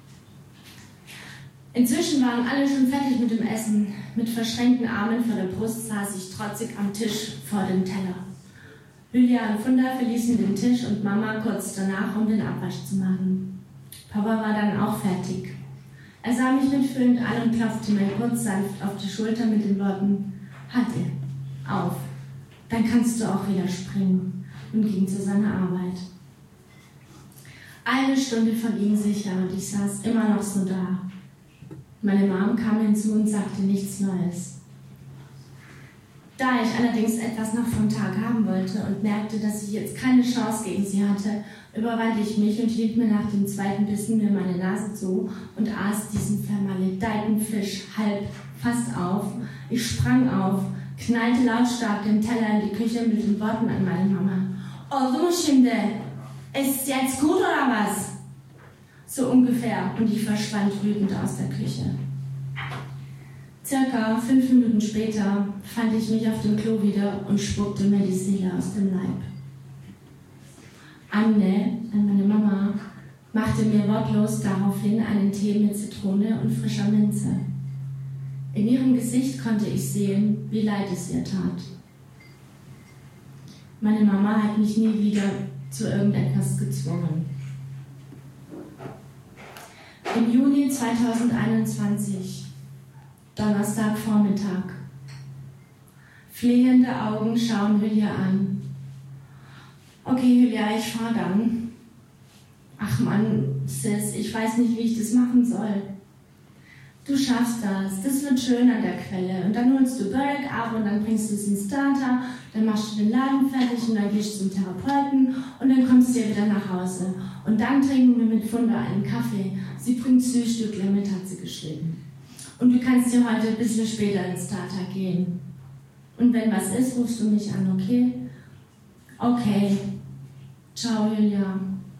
Speaker 1: Inzwischen waren alle schon fertig mit dem Essen. Mit verschränkten Armen vor der Brust saß ich trotzig am Tisch vor dem Teller. Julia und Funda verließen den Tisch und Mama kurz danach, um den Abwasch zu machen. Papa war dann auch fertig. Er sah mich mitfühlend an und klopfte mir kurz sanft auf die Schulter mit den Worten, Hatte, auf, dann kannst du auch wieder springen, und ging zu seiner Arbeit. Eine Stunde verging sicher und ich saß immer noch so da. Meine Mom kam hinzu und sagte nichts Neues. Da ich allerdings etwas noch vom Tag haben wollte und merkte, dass ich jetzt keine Chance gegen sie hatte, überwand ich mich und hielt mir nach dem zweiten Bissen mir meine Nase zu und aß diesen vermaledeiten Fisch halb, fast auf. Ich sprang auf, knallte lautstark den Teller in die Küche mit den Worten an meine Mama. Oh, du Schinde, ist jetzt gut oder was? So ungefähr, und ich verschwand wütend aus der Küche. Circa 5 Minuten später fand ich mich auf dem Klo wieder und spuckte mir die Seele aus dem Leib. Anne, meine Mama, machte mir wortlos daraufhin einen Tee mit Zitrone und frischer Minze. In ihrem Gesicht konnte ich sehen, wie leid es ihr tat. Meine Mama hat mich nie wieder zu irgendetwas gezwungen. Im Juni 2021, Donnerstagvormittag. Flehende Augen schauen Julia an. Okay, Julia, ich fahr dann. Ach Mann, Sis, ich weiß nicht, wie ich das machen soll. Du schaffst das, das wird schön an der Quelle. Und dann holst du Börek ab und dann bringst du es in den Starter, dann machst du den Laden fertig und dann gehst du zum Therapeuten und dann kommst du wieder nach Hause. Und dann trinken wir mit Funda einen Kaffee. Sie bringt Süßstückle mit, hat sie geschrieben. Und du kannst dir heute ein bisschen später ins Starter gehen. Und wenn was ist, rufst du mich an, okay? Okay. Ciao, Julia.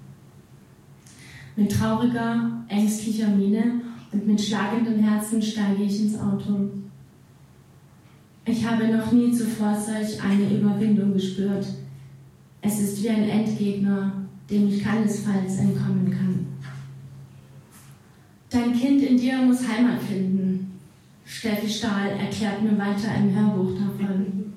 Speaker 1: Mit trauriger, ängstlicher Miene und mit schlagendem Herzen steige ich ins Auto. Ich habe noch nie zuvor solch eine Überwindung gespürt. Es ist wie ein Endgegner, dem ich keinesfalls entkommen kann. Dein Kind in dir muss Heimat finden. Steffi Stahl erklärt mir weiter im Hörbuch davon.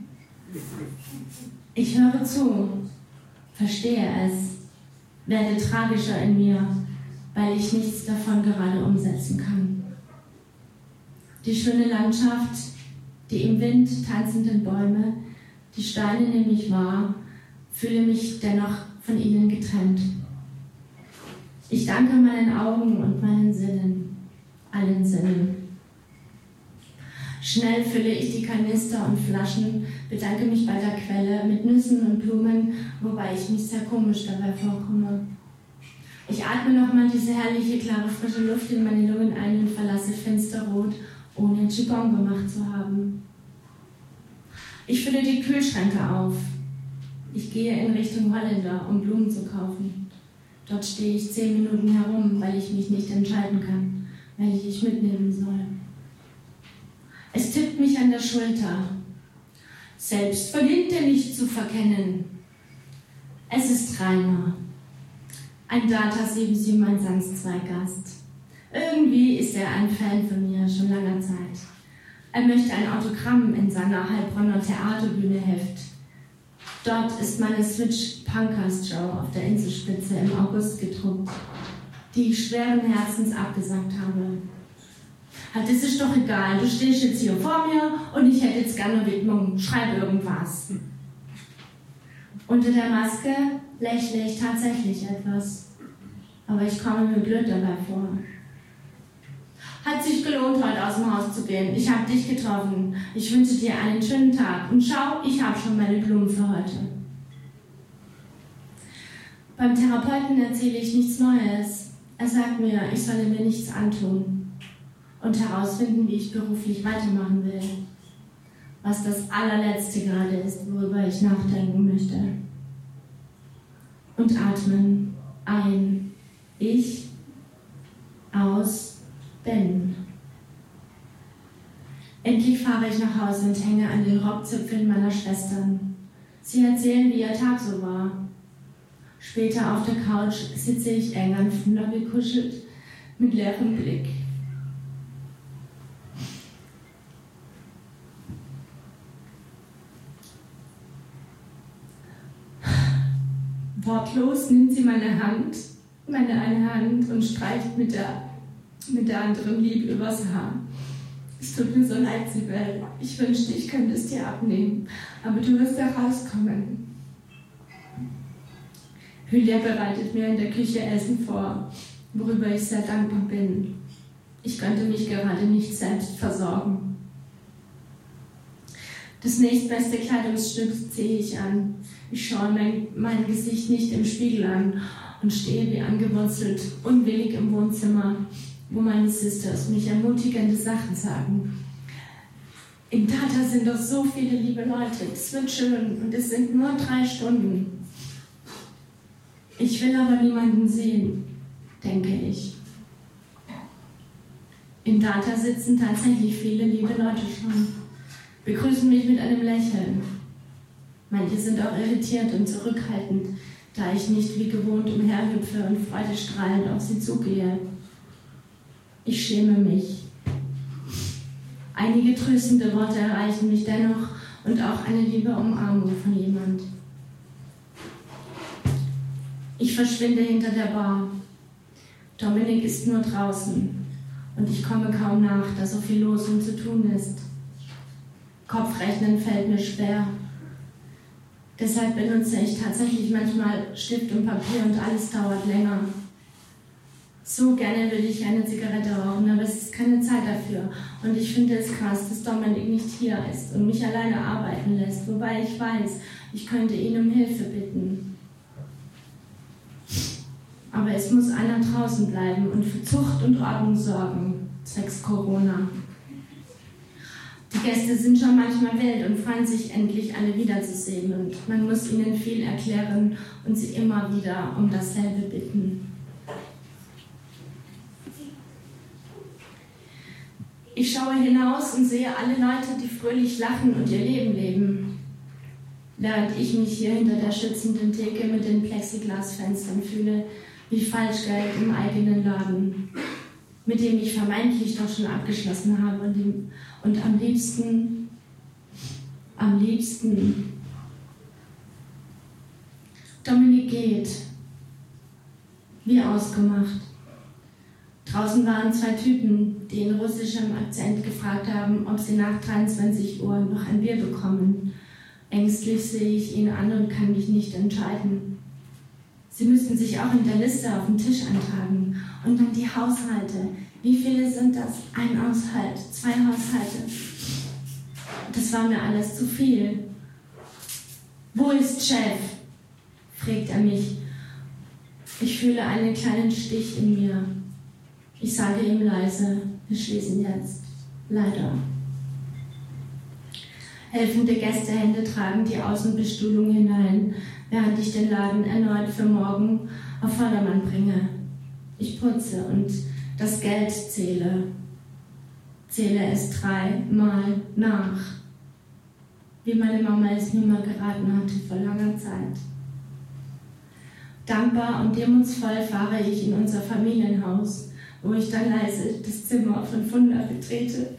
Speaker 1: Ich höre zu, verstehe es, werde tragischer in mir, weil ich nichts davon gerade umsetzen kann. Die schöne Landschaft, die im Wind tanzenden Bäume, die Steine nehme ich wahr, fühle mich dennoch von ihnen getrennt. Ich danke meinen Augen und meinen Sinnen, allen Sinnen. Schnell fülle ich die Kanister und Flaschen, bedanke mich bei der Quelle mit Nüssen und Blumen, wobei ich mich sehr komisch dabei vorkomme. Ich atme nochmal diese herrliche, klare, frische Luft in meine Lungen ein und verlasse Finsterrot, ohne Qigong gemacht zu haben. Ich fülle die Kühlschränke auf. Ich gehe in Richtung Holländer, um Blumen zu kaufen. Dort stehe ich 10 Minuten herum, weil ich mich nicht entscheiden kann, welche ich mitnehmen soll. Es tippt mich an der Schulter. Selbst von hinten nicht zu verkennen. Es ist Rainer. Ein Data 771-Gast. Irgendwie ist er ein Fan von mir, schon langer Zeit. Er möchte ein Autogramm in seiner Heilbronner Theaterbühne heft. Dort ist meine Switch Punkers Show auf der Inselspitze im August gedruckt, die ich schweren Herzens abgesagt habe. Das ist doch egal, du stehst jetzt hier vor mir und ich hätte jetzt gerne eine Widmung, schreib irgendwas. Unter der Maske lächle ich tatsächlich etwas, aber ich komme mir blöd dabei vor. Hat sich gelohnt, heute aus dem Haus zu gehen. Ich habe dich getroffen. Ich wünsche dir einen schönen Tag. Und schau, ich habe schon meine Blumen für heute. Beim Therapeuten erzähle ich nichts Neues. Er sagt mir, ich solle mir nichts antun und herausfinden, wie ich beruflich weitermachen will. Was das allerletzte gerade ist, worüber ich nachdenken möchte. Und atmen. Ein. Ich. Aus. Ben. Endlich fahre ich nach Hause und hänge an den Rockzipfeln meiner Schwestern. Sie erzählen, wie ihr Tag so war. Später auf der Couch sitze ich eng an Funda gekuschelt, mit leerem Blick. Wortlos nimmt sie meine eine Hand und streicht mit der anderen lieb übers Haar. Es tut mir so leid, Sibel. Ich wünschte, ich könnte es dir abnehmen. Aber du wirst da rauskommen. Julia bereitet mir in der Küche Essen vor, worüber ich sehr dankbar bin. Ich könnte mich gerade nicht selbst versorgen. Das nächstbeste Kleidungsstück ziehe ich an. Ich schaue mein Gesicht nicht im Spiegel an und stehe wie angewurzelt, unwillig im Wohnzimmer, wo meine Sisters mich ermutigende Sachen sagen. In Tata sind doch so viele liebe Leute, es wird schön und es sind nur 3 Stunden. Ich will aber niemanden sehen, denke ich. In Tata sitzen tatsächlich viele liebe Leute schon, begrüßen mich mit einem Lächeln. Manche sind auch irritiert und zurückhaltend, da ich nicht wie gewohnt umherhüpfe und freudestrahlend auf sie zugehe. Ich schäme mich. Einige tröstende Worte erreichen mich dennoch und auch eine liebe Umarmung von jemand. Ich verschwinde hinter der Bar. Dominik ist nur draußen und ich komme kaum nach, da so viel los und zu tun ist. Kopfrechnen fällt mir schwer. Deshalb benutze ich tatsächlich manchmal Stift und Papier und alles dauert länger. So gerne würde ich eine Zigarette rauchen, aber es ist keine Zeit dafür. Und ich finde es krass, dass Dominik nicht hier ist und mich alleine arbeiten lässt, wobei ich weiß, ich könnte ihn um Hilfe bitten. Aber es muss einer draußen bleiben und für Zucht und Ordnung sorgen, zwecks Corona. Die Gäste sind schon manchmal wild und freuen sich, endlich alle wiederzusehen. Und man muss ihnen viel erklären und sie immer wieder um dasselbe bitten. Ich schaue hinaus und sehe alle Leute, die fröhlich lachen und ihr Leben leben. Während ich mich hier hinter der schützenden Theke mit den Plexiglasfenstern fühle, wie Falschgeld im eigenen Laden, mit dem ich vermeintlich doch schon abgeschlossen habe und am liebsten, Dominik geht, wie ausgemacht. Draußen waren 2 Typen, die in russischem Akzent gefragt haben, ob sie nach 23 Uhr noch ein Bier bekommen. Ängstlich sehe ich ihn an und kann mich nicht entscheiden. Sie müssten sich auch in der Liste auf den Tisch eintragen. Und dann die Haushalte. Wie viele sind das? 1 Haushalt, 2 Haushalte. Das war mir alles zu viel. Wo ist Chef? Fragt er mich. Ich fühle einen kleinen Stich in mir. Ich sage ihm leise, wir schließen jetzt. Leider. Helfende Gästehände tragen die Außenbestuhlung hinein, während ich den Laden erneut für morgen auf Vordermann bringe. Ich putze und das Geld zähle. Zähle es 3 Mal nach, wie meine Mama es mir mal geraten hatte vor langer Zeit. Dankbar und demutsvoll fahre ich in unser Familienhaus, wo ich dann leise das Zimmer von Funda betrete.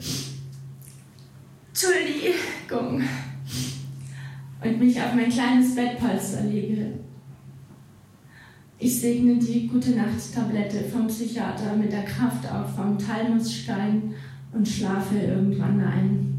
Speaker 1: Entschuldigung. Und mich auf mein kleines Bettpolster lege. Ich segne die Gute-Nacht-Tablette vom Psychiater mit der Kraft auch vom Thalmusstein und schlafe irgendwann ein.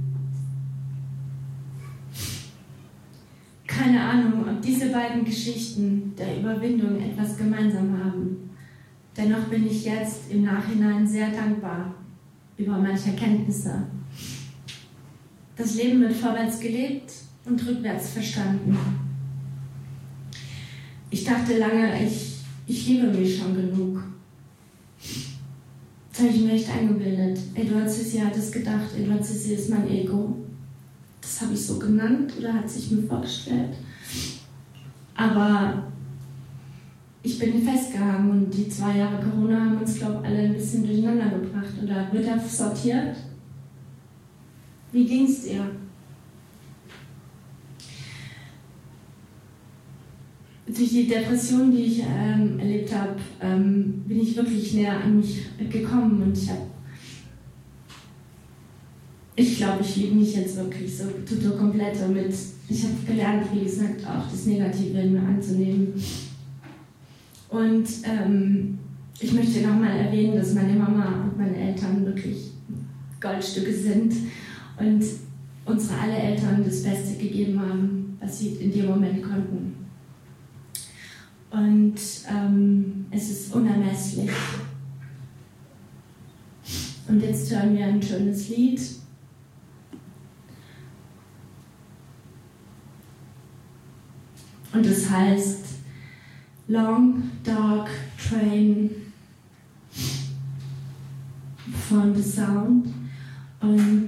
Speaker 1: Keine Ahnung, ob diese beiden Geschichten der Überwindung etwas gemeinsam haben. Dennoch bin ich jetzt im Nachhinein sehr dankbar über manche Erkenntnisse. Das Leben wird vorwärts gelebt und rückwärts verstanden. Ich dachte lange, ich liebe mich schon genug. Das habe ich mir echt eingebildet. Edward Sissi hat es gedacht, Edward Sissi ist mein Ego. Das habe ich so genannt oder hat sich mir vorgestellt. Aber ich bin festgehangen und die 2 Jahre Corona haben uns, glaube ich, alle ein bisschen durcheinander gebracht. Oder wird er sortiert? Wie ging es dir? Durch die Depression, die ich erlebt habe, bin ich wirklich näher an mich gekommen und ich glaube, ich liebe mich jetzt wirklich so total komplett damit. Ich habe gelernt, wie gesagt, auch das Negative in mir anzunehmen. Und ich möchte nochmal erwähnen, dass meine Mama und meine Eltern wirklich Goldstücke sind und unsere alle Eltern das Beste gegeben haben, was sie in dem Moment konnten. Und es ist unermesslich. Und jetzt hören wir ein schönes Lied. Und es heißt Long Dark Train von The Sound. Und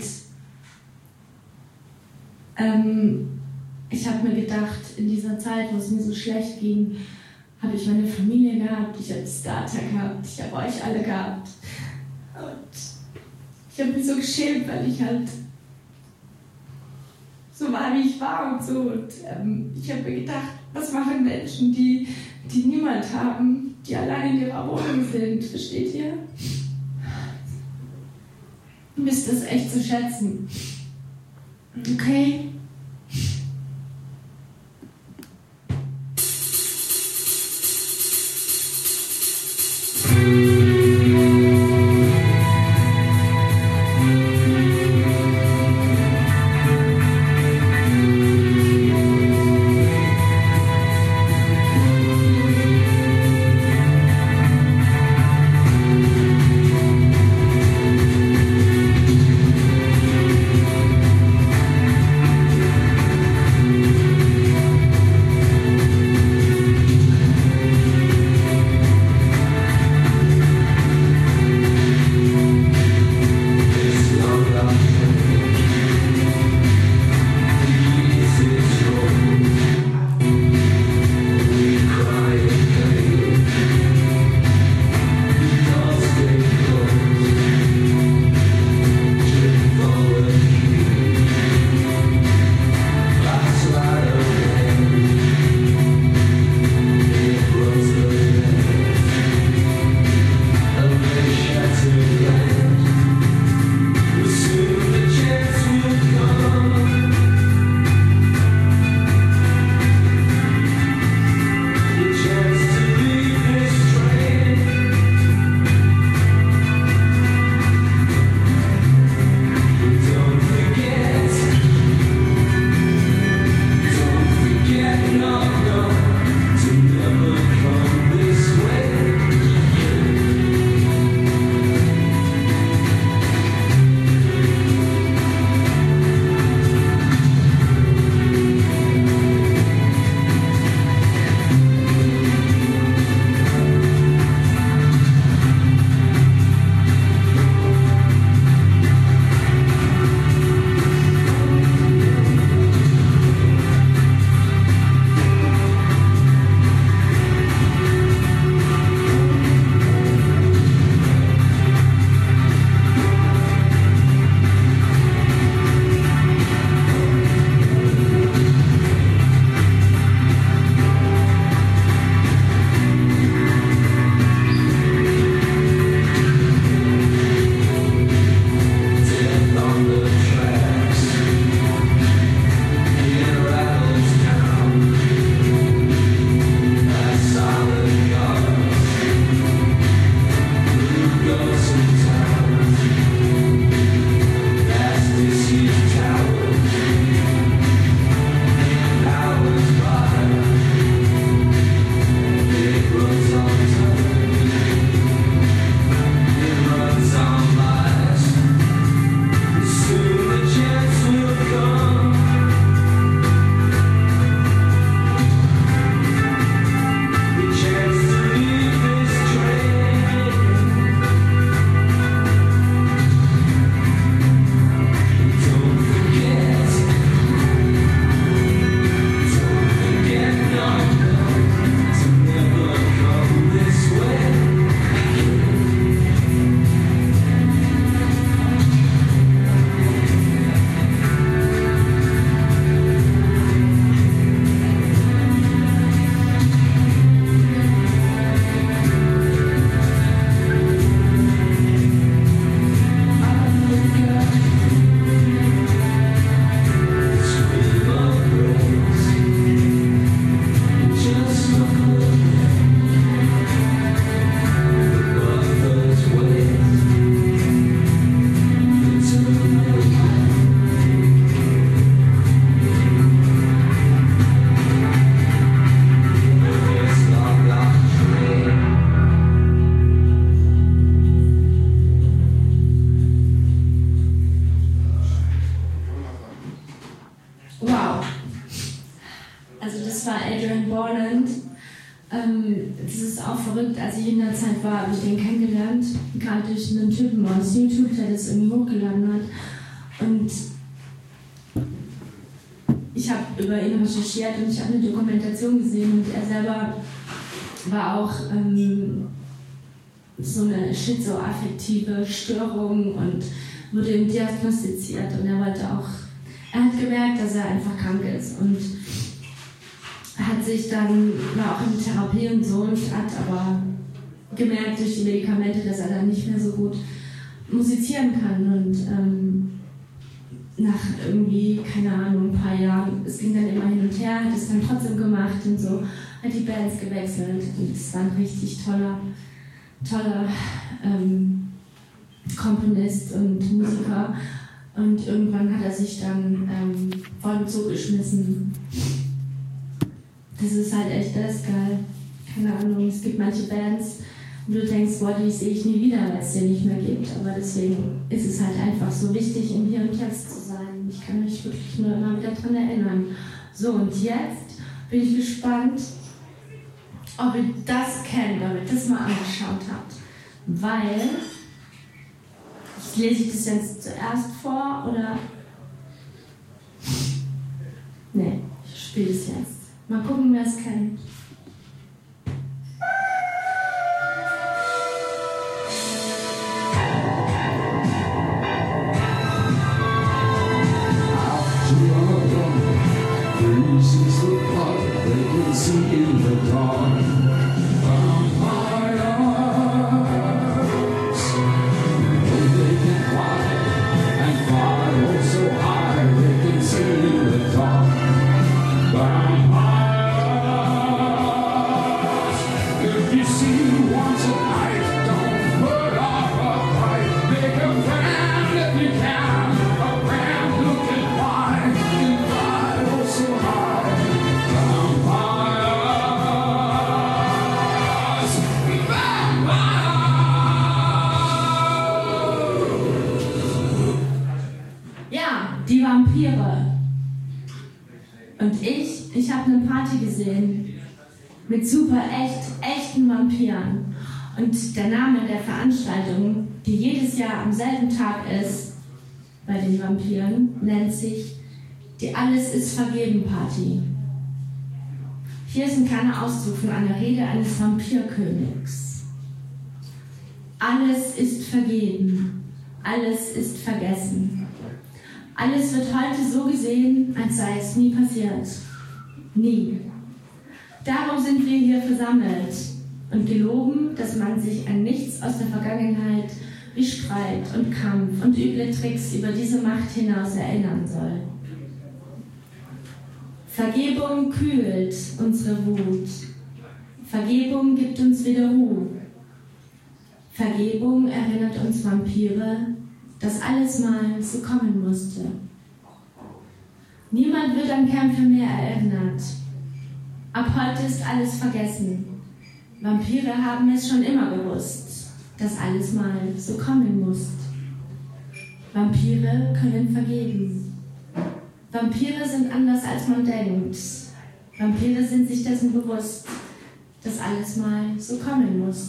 Speaker 1: ich habe mir gedacht, in dieser Zeit, wo es mir so schlecht ging, habe ich meine Familie gehabt, ich habe die Starter gehabt, ich habe euch alle gehabt. Und ich habe mich so geschämt, weil ich halt so war, wie ich war und so. Und ich habe mir gedacht, was machen Menschen, die niemand haben, die allein in ihrer Wohnung sind, versteht ihr? Ihr müsst das echt zu schätzen. Okay? das war Adrian Borland. Das ist auch verrückt, als ich in der Zeit war, habe ich den kennengelernt, gerade durch einen Typen aus YouTube, der das irgendwie hochgeladen hat. Und ich habe über ihn recherchiert und ich habe eine Dokumentation gesehen und er selber war auch so eine schizoaffektive Störung und wurde ihm diagnostiziert und er hat gemerkt, dass er einfach krank ist und hat sich dann, war auch in Therapie und so und hat aber gemerkt durch die Medikamente, dass er dann nicht mehr so gut musizieren kann und nach irgendwie, keine Ahnung, ein paar Jahren, es ging dann immer hin und her, hat es dann trotzdem gemacht und so, hat die Bands gewechselt und es war ein richtig toller Komponist und Musiker und irgendwann hat er sich dann vor den Zug geschmissen. Das ist halt echt, das ist geil. Keine Ahnung, es gibt manche Bands, wo du denkst, boah, die sehe ich nie wieder, weil es die nicht mehr gibt. Aber deswegen ist es halt einfach so wichtig, im Hier und Jetzt zu sein. Ich kann mich wirklich nur immer wieder daran erinnern. So, und jetzt bin ich gespannt, ob ihr das kennt, ob ihr das mal angeschaut habt. Weil, lese ich das jetzt zuerst vor, oder? Nee, ich spiele es jetzt. Mal gucken, wer es kennt. Die Vampire. Und ich habe eine Party gesehen mit super echten Vampiren. Und der Name der Veranstaltung, die jedes Jahr am selben Tag ist bei den Vampiren, nennt sich die Alles ist vergeben Party. Hier ist ein kleiner Auszug von einer Rede eines Vampirkönigs. Alles ist vergeben, alles ist vergessen. Alles wird heute so gesehen, als sei es nie passiert. Nie. Darum sind wir hier versammelt und geloben, dass man sich an nichts aus der Vergangenheit wie Streit und Kampf und üble Tricks über diese Macht hinaus erinnern soll. Vergebung kühlt unsere Wut. Vergebung gibt uns wieder Ruhe. Vergebung erinnert uns Vampire, dass alles mal so kommen musste. Niemand wird an Kämpfe mehr erinnert. Ab heute ist alles vergessen. Vampire haben es schon immer gewusst, dass alles mal so kommen muss. Vampire können vergeben. Vampire sind anders, als man denkt. Vampire sind sich dessen bewusst, dass alles mal so kommen muss.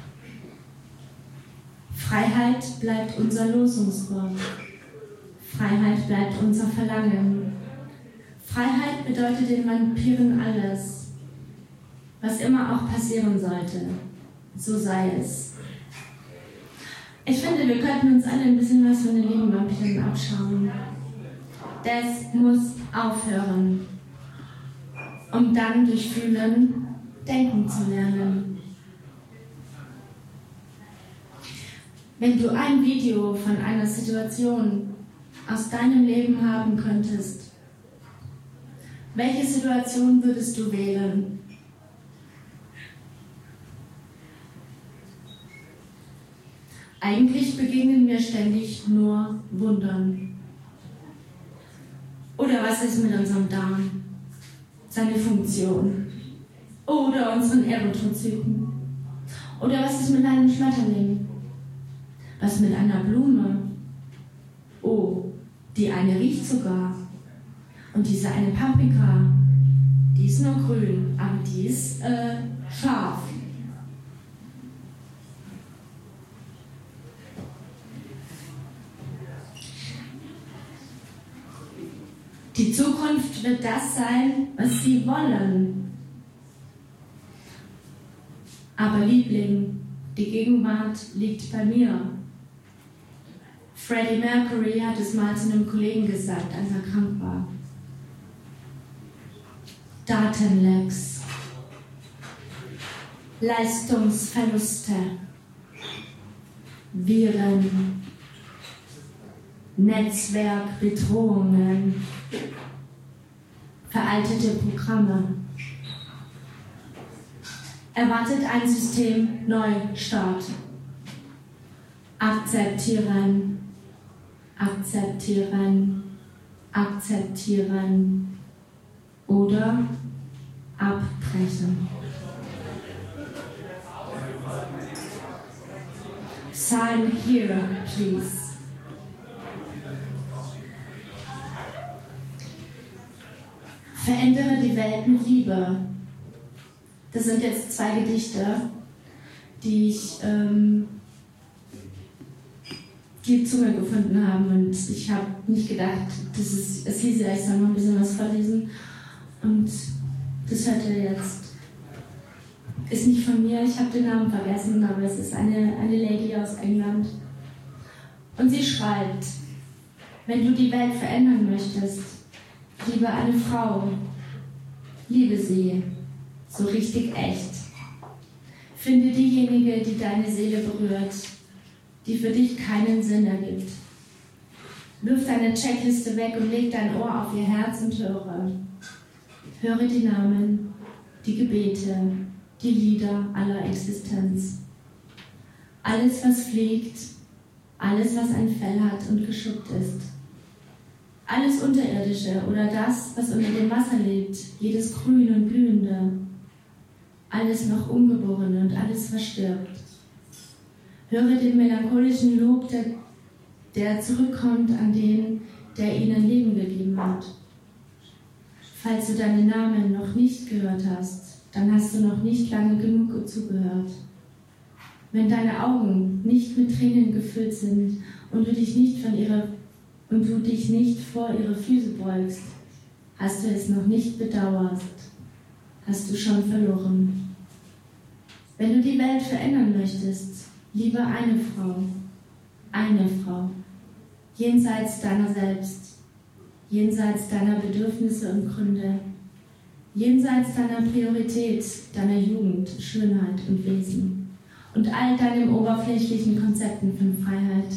Speaker 1: Freiheit bleibt unser Losungswort. Freiheit bleibt unser Verlangen. Freiheit bedeutet den Vampiren alles. Was immer auch passieren sollte, so sei es. Ich finde, wir könnten uns alle ein bisschen was von den lieben Vampiren abschauen. Das muss aufhören, um dann durch Fühlen denken zu lernen. Wenn du ein Video von einer Situation aus deinem Leben haben könntest, welche Situation würdest du wählen? Eigentlich begegnen mir ständig nur Wundern. Oder was ist mit unserem Darm? Seine Funktion. Oder unseren Erythrozyten. Oder was ist mit einem Schmetterling? Was mit einer Blume? Oh, die eine riecht sogar. Und diese eine Paprika, die Die ist nur grün, aber die ist scharf. Die Zukunft wird das sein, was sie wollen. Aber Liebling, die Gegenwart liegt bei mir. Freddie Mercury hat es mal zu einem Kollegen gesagt, als er krank war. Datenlecks, Leistungsverluste, Viren, Netzwerkbedrohungen, veraltete Programme. Erwartet ein Systemneustart. Akzeptieren, akzeptieren, akzeptieren oder abbrechen. Sign here, please. Verändere die Welt mit Liebe. Das sind jetzt 2 Gedichte, die ich die Zunge gefunden haben, und ich habe nicht gedacht, es hieß ja, ich soll noch ein bisschen was vorlesen, und das hört ihr jetzt. Ist nicht von mir, ich habe den Namen vergessen, aber es ist eine Lady aus England. Und sie schreibt: Wenn du die Welt verändern möchtest, liebe eine Frau, liebe sie, so richtig echt. Finde diejenige, die deine Seele berührt, die für dich keinen Sinn ergibt. Wirf deine Checkliste weg und leg dein Ohr auf ihr Herz und höre. Höre die Namen, die Gebete, die Lieder aller Existenz. Alles, was fliegt, alles, was ein Fell hat und geschuppt ist. Alles Unterirdische oder das, was unter dem Wasser lebt, jedes Grün und Blühende. Alles noch Ungeborene und alles verstirbt. Höre den melancholischen Lob, der zurückkommt an den, der ihnen Leben gegeben hat. Falls du deinen Namen noch nicht gehört hast, dann hast du noch nicht lange genug zugehört. Wenn deine Augen nicht mit Tränen gefüllt sind und du dich nicht vor ihre Füße beugst, hast du es noch nicht bedauert, hast du schon verloren. Wenn du die Welt verändern möchtest, liebe eine Frau, jenseits deiner selbst, jenseits deiner Bedürfnisse und Gründe, jenseits deiner Priorität, deiner Jugend, Schönheit und Wesen und all deinen oberflächlichen Konzepten von Freiheit.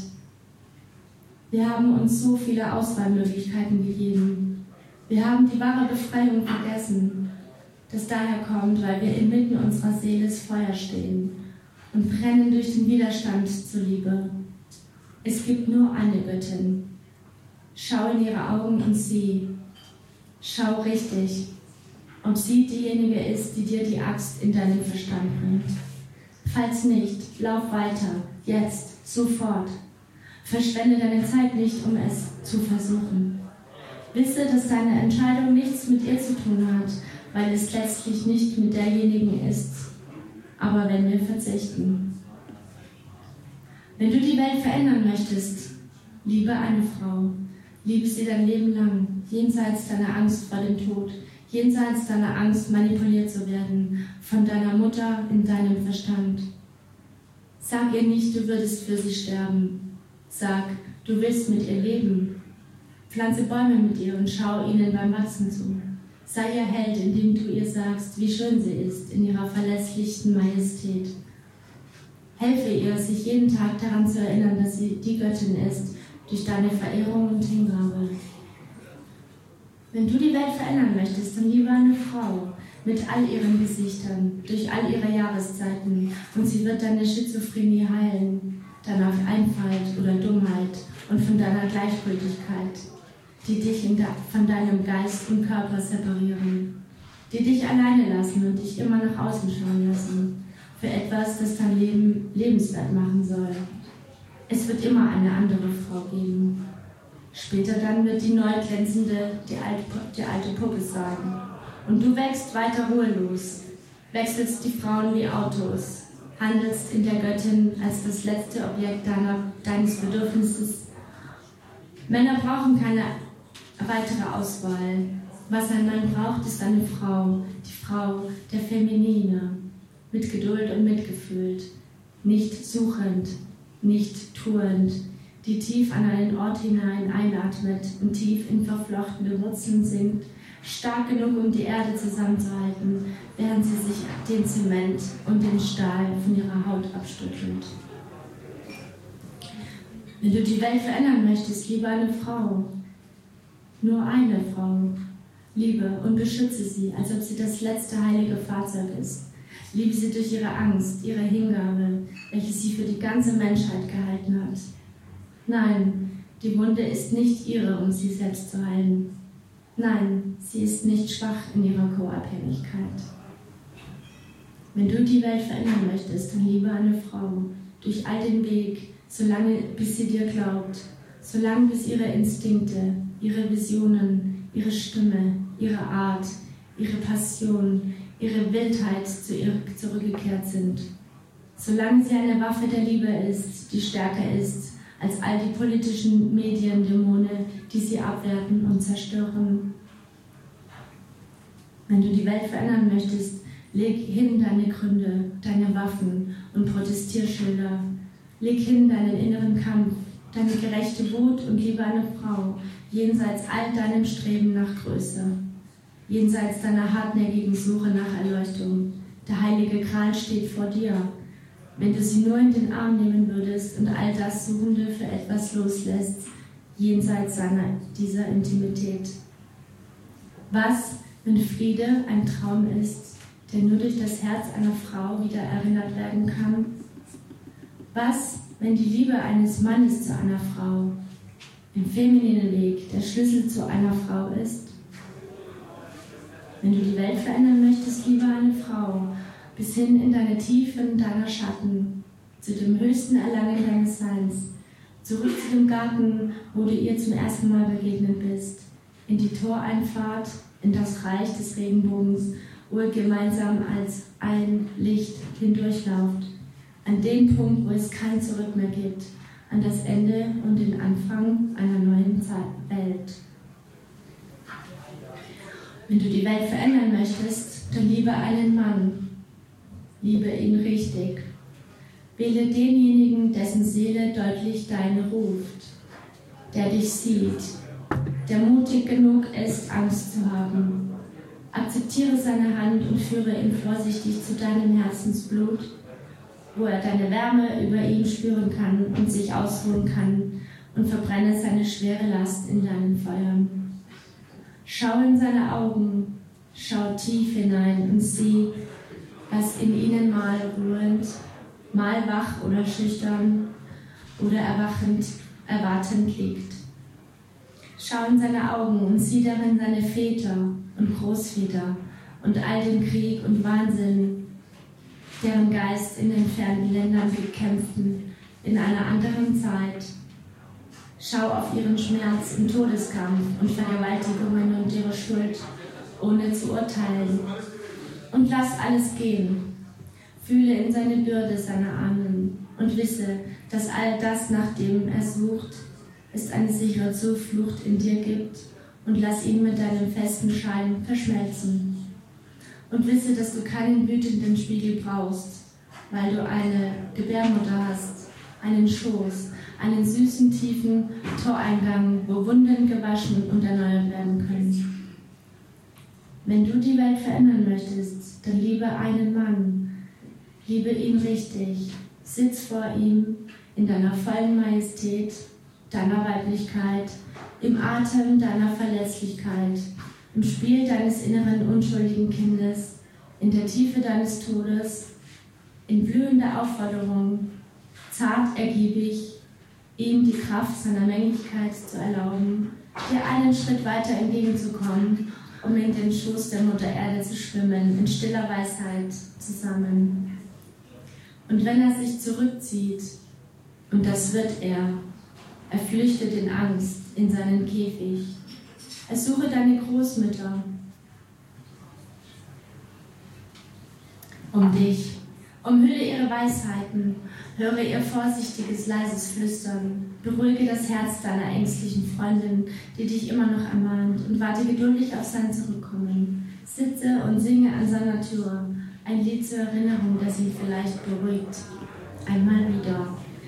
Speaker 1: Wir haben uns so viele Auswahlmöglichkeiten gegeben. Wir haben die wahre Befreiung vergessen, das daher kommt, weil wir inmitten unserer Seele Feuer stehen und brennen durch den Widerstand zur Liebe. Es gibt nur eine Göttin. Schau in ihre Augen und sieh. Schau richtig, ob sie diejenige ist, die dir die Axt in deinen Verstand bringt. Falls nicht, lauf weiter, jetzt, sofort. Verschwende deine Zeit nicht, um es zu versuchen. Wisse, dass deine Entscheidung nichts mit ihr zu tun hat, weil es letztlich nicht mit derjenigen ist. Aber wenn wir verzichten. Wenn du die Welt verändern möchtest, liebe eine Frau. Liebe sie dein Leben lang, jenseits deiner Angst vor dem Tod, jenseits deiner Angst, manipuliert zu werden, von deiner Mutter in deinem Verstand. Sag ihr nicht, du würdest für sie sterben. Sag, du willst mit ihr leben. Pflanze Bäume mit ihr und schau ihnen beim Wachsen zu. Sei ihr Held, indem du ihr sagst, wie schön sie ist in ihrer verlässlichen Majestät. Helfe ihr, sich jeden Tag daran zu erinnern, dass sie die Göttin ist, durch deine Verehrung und Hingabe. Wenn du die Welt verändern möchtest, dann liebe eine Frau mit all ihren Gesichtern, durch all ihre Jahreszeiten, und sie wird deine Schizophrenie heilen, deiner Einfalt oder Dummheit und von deiner Gleichgültigkeit, die dich von deinem Geist und Körper separieren, die dich alleine lassen und dich immer nach außen schauen lassen, für etwas, das dein Leben lebenswert machen soll. Es wird immer eine andere Frau geben. Später dann wird die neu glänzende, die alte Puppe sagen, Und du wächst weiter ruhelos, wechselst die Frauen wie Autos, handelst in der Göttin als das letzte Objekt deines Bedürfnisses. Männer brauchen keine weitere Auswahl. Was ein Mann braucht, ist eine Frau, die Frau der Feminine, mit Geduld und Mitgefühl, nicht suchend, nicht tuend, die tief an einen Ort hinein einatmet und tief in verflochtene Wurzeln sinkt, stark genug, um die Erde zusammenzuhalten, während sie sich den Zement und den Stahl von ihrer Haut abstüttelt. Wenn du die Welt verändern möchtest, liebe eine Frau, nur eine Frau, liebe und beschütze sie, als ob sie das letzte heilige Fahrzeug ist. Liebe sie durch ihre Angst, ihre Hingabe, welche sie für die ganze Menschheit gehalten hat. Nein, die Wunde ist nicht ihre, um sie selbst zu heilen. Nein, sie ist nicht schwach in ihrer Co-Abhängigkeit. Wenn du die Welt verändern möchtest, dann liebe eine Frau durch all den Weg, solange bis sie dir glaubt, solange bis ihre Instinkte, ihre Visionen, ihre Stimme, ihre Art, ihre Passion, ihre Wildheit zu ihr zurückgekehrt sind. Solange sie eine Waffe der Liebe ist, die stärker ist als all die politischen Mediendämonen, die sie abwerten und zerstören. Wenn du die Welt verändern möchtest, leg hin deine Gründe, deine Waffen und Protestierschilder. Leg hin deinen inneren Kampf, deine gerechte Wut und liebe eine Frau, jenseits all deinem Streben nach Größe, jenseits deiner hartnäckigen Suche nach Erleuchtung. Der heilige Gral steht vor dir. Wenn du sie nur in den Arm nehmen würdest und all das Suchende für etwas loslässt, jenseits dieser Intimität. Was, wenn Friede ein Traum ist, der nur durch das Herz einer Frau wieder erinnert werden kann? Was, wenn die Liebe eines Mannes zu einer Frau im femininen Weg der Schlüssel zu einer Frau ist? Wenn du die Welt verändern möchtest, liebe eine Frau, bis hin in deine Tiefen deiner Schatten, zu dem höchsten Erlangen deines Seins, zurück zu dem Garten, wo du ihr zum ersten Mal begegnet bist, in die Toreinfahrt, in das Reich des Regenbogens, wo ihr gemeinsam als ein Licht hindurchlauft, an den Punkt, wo es kein Zurück mehr gibt, an das Ende und den Anfang einer neuen Welt. Wenn du die Welt verändern möchtest, dann liebe einen Mann. Liebe ihn richtig. Wähle denjenigen, dessen Seele deutlich deine ruft, der dich sieht, der mutig genug ist, Angst zu haben. Akzeptiere seine Hand und führe ihn vorsichtig zu deinem Herzensblut, wo er deine Wärme über ihn spüren kann und sich ausruhen kann, und verbrenne seine schwere Last in deinen Feuern. Schau in seine Augen, schau tief hinein und sieh, was in ihnen mal ruhend, mal wach oder schüchtern oder erwartend liegt. Schau in seine Augen und sieh darin seine Väter und Großväter und all den Krieg und Wahnsinn, deren Geist in entfernten Ländern gekämpften, in einer anderen Zeit. Schau auf ihren Schmerz im Todeskampf und Vergewaltigungen und ihre Schuld, ohne zu urteilen. Und lass alles gehen. Fühle in seine Bürde seiner Armen und wisse, dass all das, nach dem er sucht, es eine sichere Zuflucht in dir gibt, und lass ihn mit deinem festen Schein verschmelzen. Und wisse, dass du keinen wütenden Spiegel brauchst, weil du eine Gebärmutter hast, einen Schoß, einen süßen, tiefen Toreingang, wo Wunden gewaschen und erneuert werden können. Wenn du die Welt verändern möchtest, dann liebe einen Mann. Liebe ihn richtig. Sitz vor ihm in deiner vollen Majestät, deiner Weiblichkeit, im Atem deiner Verletzlichkeit, im Spiel deines inneren unschuldigen Kindes, in der Tiefe deines Todes, in blühender Aufforderung, zart ergiebig, ihm die Kraft seiner Männlichkeit zu erlauben, dir einen Schritt weiter entgegenzukommen, um in den Schoß der Mutter Erde zu schwimmen, in stiller Weisheit zusammen. Und wenn er sich zurückzieht, und das wird er flüchtet in Angst in seinen Käfig. Ersuche deine Großmütter, Um dich. Umhülle ihre Weisheiten, höre ihr vorsichtiges, leises Flüstern, beruhige das Herz deiner ängstlichen Freundin, die dich immer noch ermahnt, und warte geduldig auf sein Zurückkommen. Sitze und singe an seiner Tür, ein Lied zur Erinnerung, das ihn vielleicht beruhigt. Einmal wieder.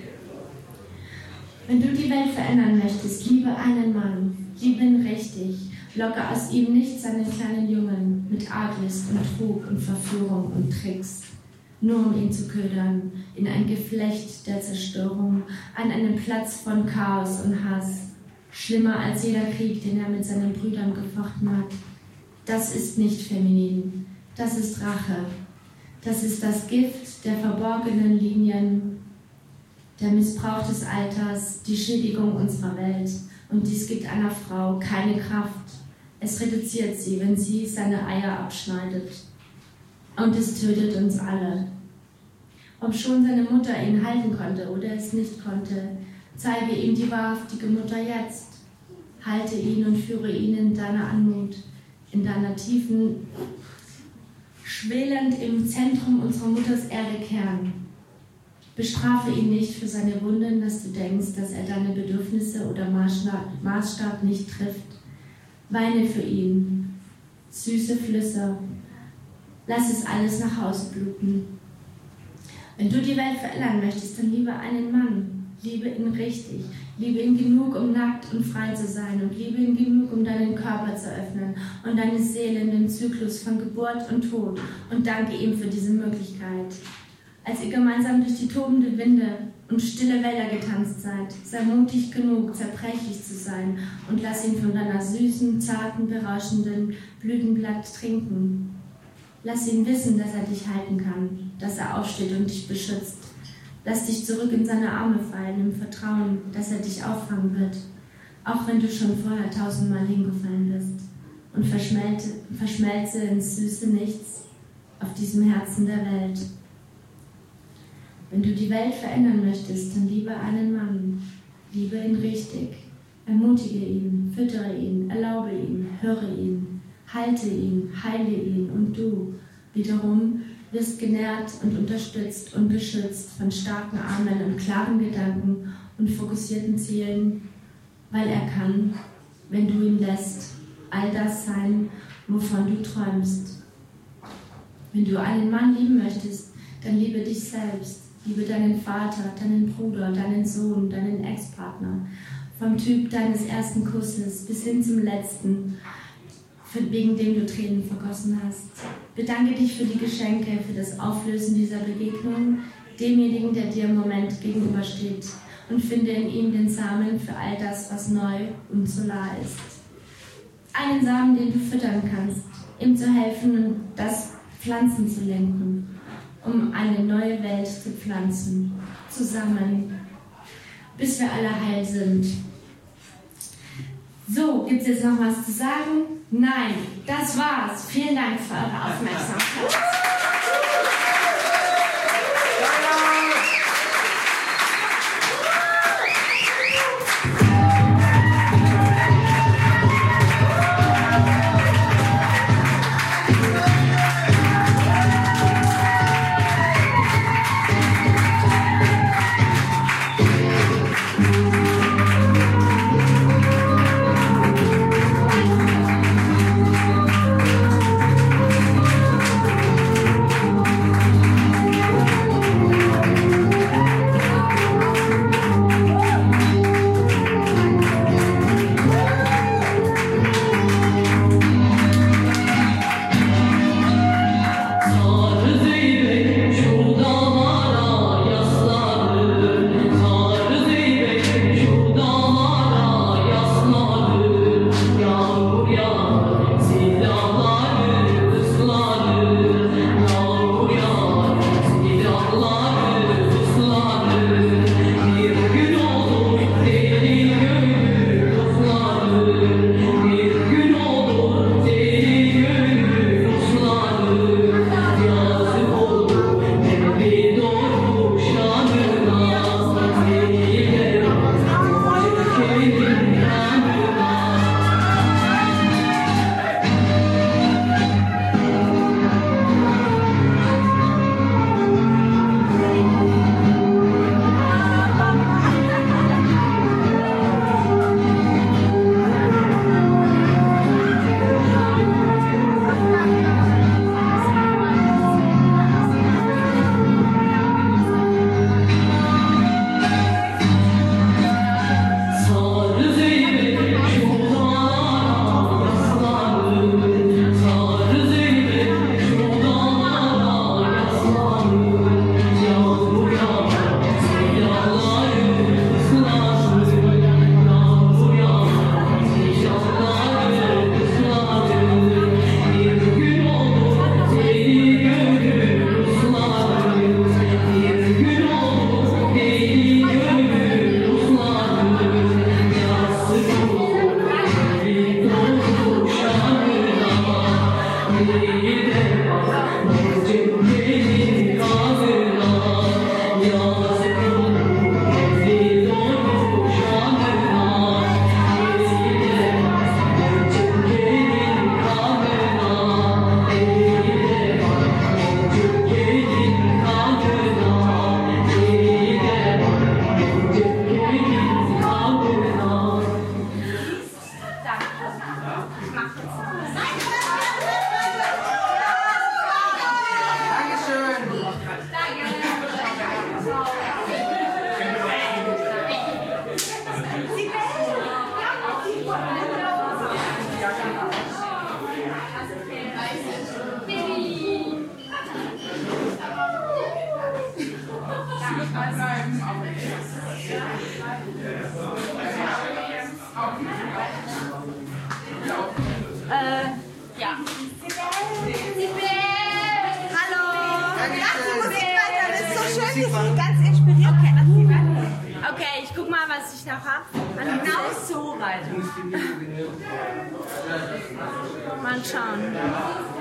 Speaker 1: Wenn du die Welt verändern möchtest, liebe einen Mann, liebe ihn richtig, locke aus ihm nicht seinen kleinen Jungen mit Arglist und Trug und Verführung und Tricks. Nur um ihn zu ködern, in ein Geflecht der Zerstörung, an einen Platz von Chaos und Hass. Schlimmer als jeder Krieg, den er mit seinen Brüdern gefochten hat. Das ist nicht feminin, das ist Rache. Das ist das Gift der verborgenen Linien, der Missbrauch des Alters, die Schädigung unserer Welt. Und dies gibt einer Frau keine Kraft. Es reduziert sie, wenn sie seine Eier abschneidet. Und es tötet uns alle. Ob schon seine Mutter ihn halten konnte oder es nicht konnte, zeige ihm die wahrhaftige Mutter jetzt. Halte ihn und führe ihn in deiner Anmut, in deiner tiefen, schwelend im Zentrum unserer Mutters Erde Kern. Bestrafe ihn nicht für seine Wunden, dass du denkst, dass er deine Bedürfnisse oder Maßstab nicht trifft. Weine für ihn. Süße Flüsse. Lass es alles nach Hause bluten. Wenn du die Welt verändern möchtest, dann liebe einen Mann. Liebe ihn richtig. Liebe ihn genug, um nackt und frei zu sein. Und liebe ihn genug, um deinen Körper zu öffnen und deine Seele in den Zyklus von Geburt und Tod. Und danke ihm für diese Möglichkeit. Als ihr gemeinsam durch die tobende Winde und stille Wälder getanzt seid, sei mutig genug, zerbrechlich zu sein. Und lass ihn von deiner süßen, zarten, berauschenden Blütenblatt trinken. Lass ihn wissen, dass er dich halten kann, dass er aufsteht und dich beschützt. Lass dich zurück in seine Arme fallen, im Vertrauen, dass er dich auffangen wird, auch wenn du schon vorher 1000-mal hingefallen bist. Und verschmelze ins süße Nichts auf diesem Herzen der Welt. Wenn du die Welt verändern möchtest, dann liebe einen Mann. Liebe ihn richtig. Ermutige ihn, füttere ihn, erlaube ihn, höre ihn. Halte ihn, heile ihn und du, wiederum, wirst genährt und unterstützt und beschützt von starken Armen und klaren Gedanken und fokussierten Zielen, weil er kann, wenn du ihn lässt, all das sein, wovon du träumst. Wenn du einen Mann lieben möchtest, dann liebe dich selbst, liebe deinen Vater, deinen Bruder, deinen Sohn, deinen Ex-Partner, vom Typ deines ersten Kusses bis hin zum letzten, wegen dem du Tränen vergossen hast. Bedanke dich für die Geschenke, für das Auflösen dieser Begegnung, demjenigen, der dir im Moment gegenübersteht, und finde in ihm den Samen für all das, was neu und solar ist. Einen Samen, den du füttern kannst, ihm zu helfen und das Pflanzen zu lenken, um eine neue Welt zu pflanzen, zusammen, bis wir alle heil sind. So, gibt es jetzt noch was zu sagen? Nein, das war's. Vielen Dank für eure Aufmerksamkeit. Ja.
Speaker 7: Hallo! Mach die Musik weiter, das ist so schön, wir sind ganz inspiriert.
Speaker 1: Okay, ich guck mal, was ich noch hab. Genau so weiter. Mal schauen.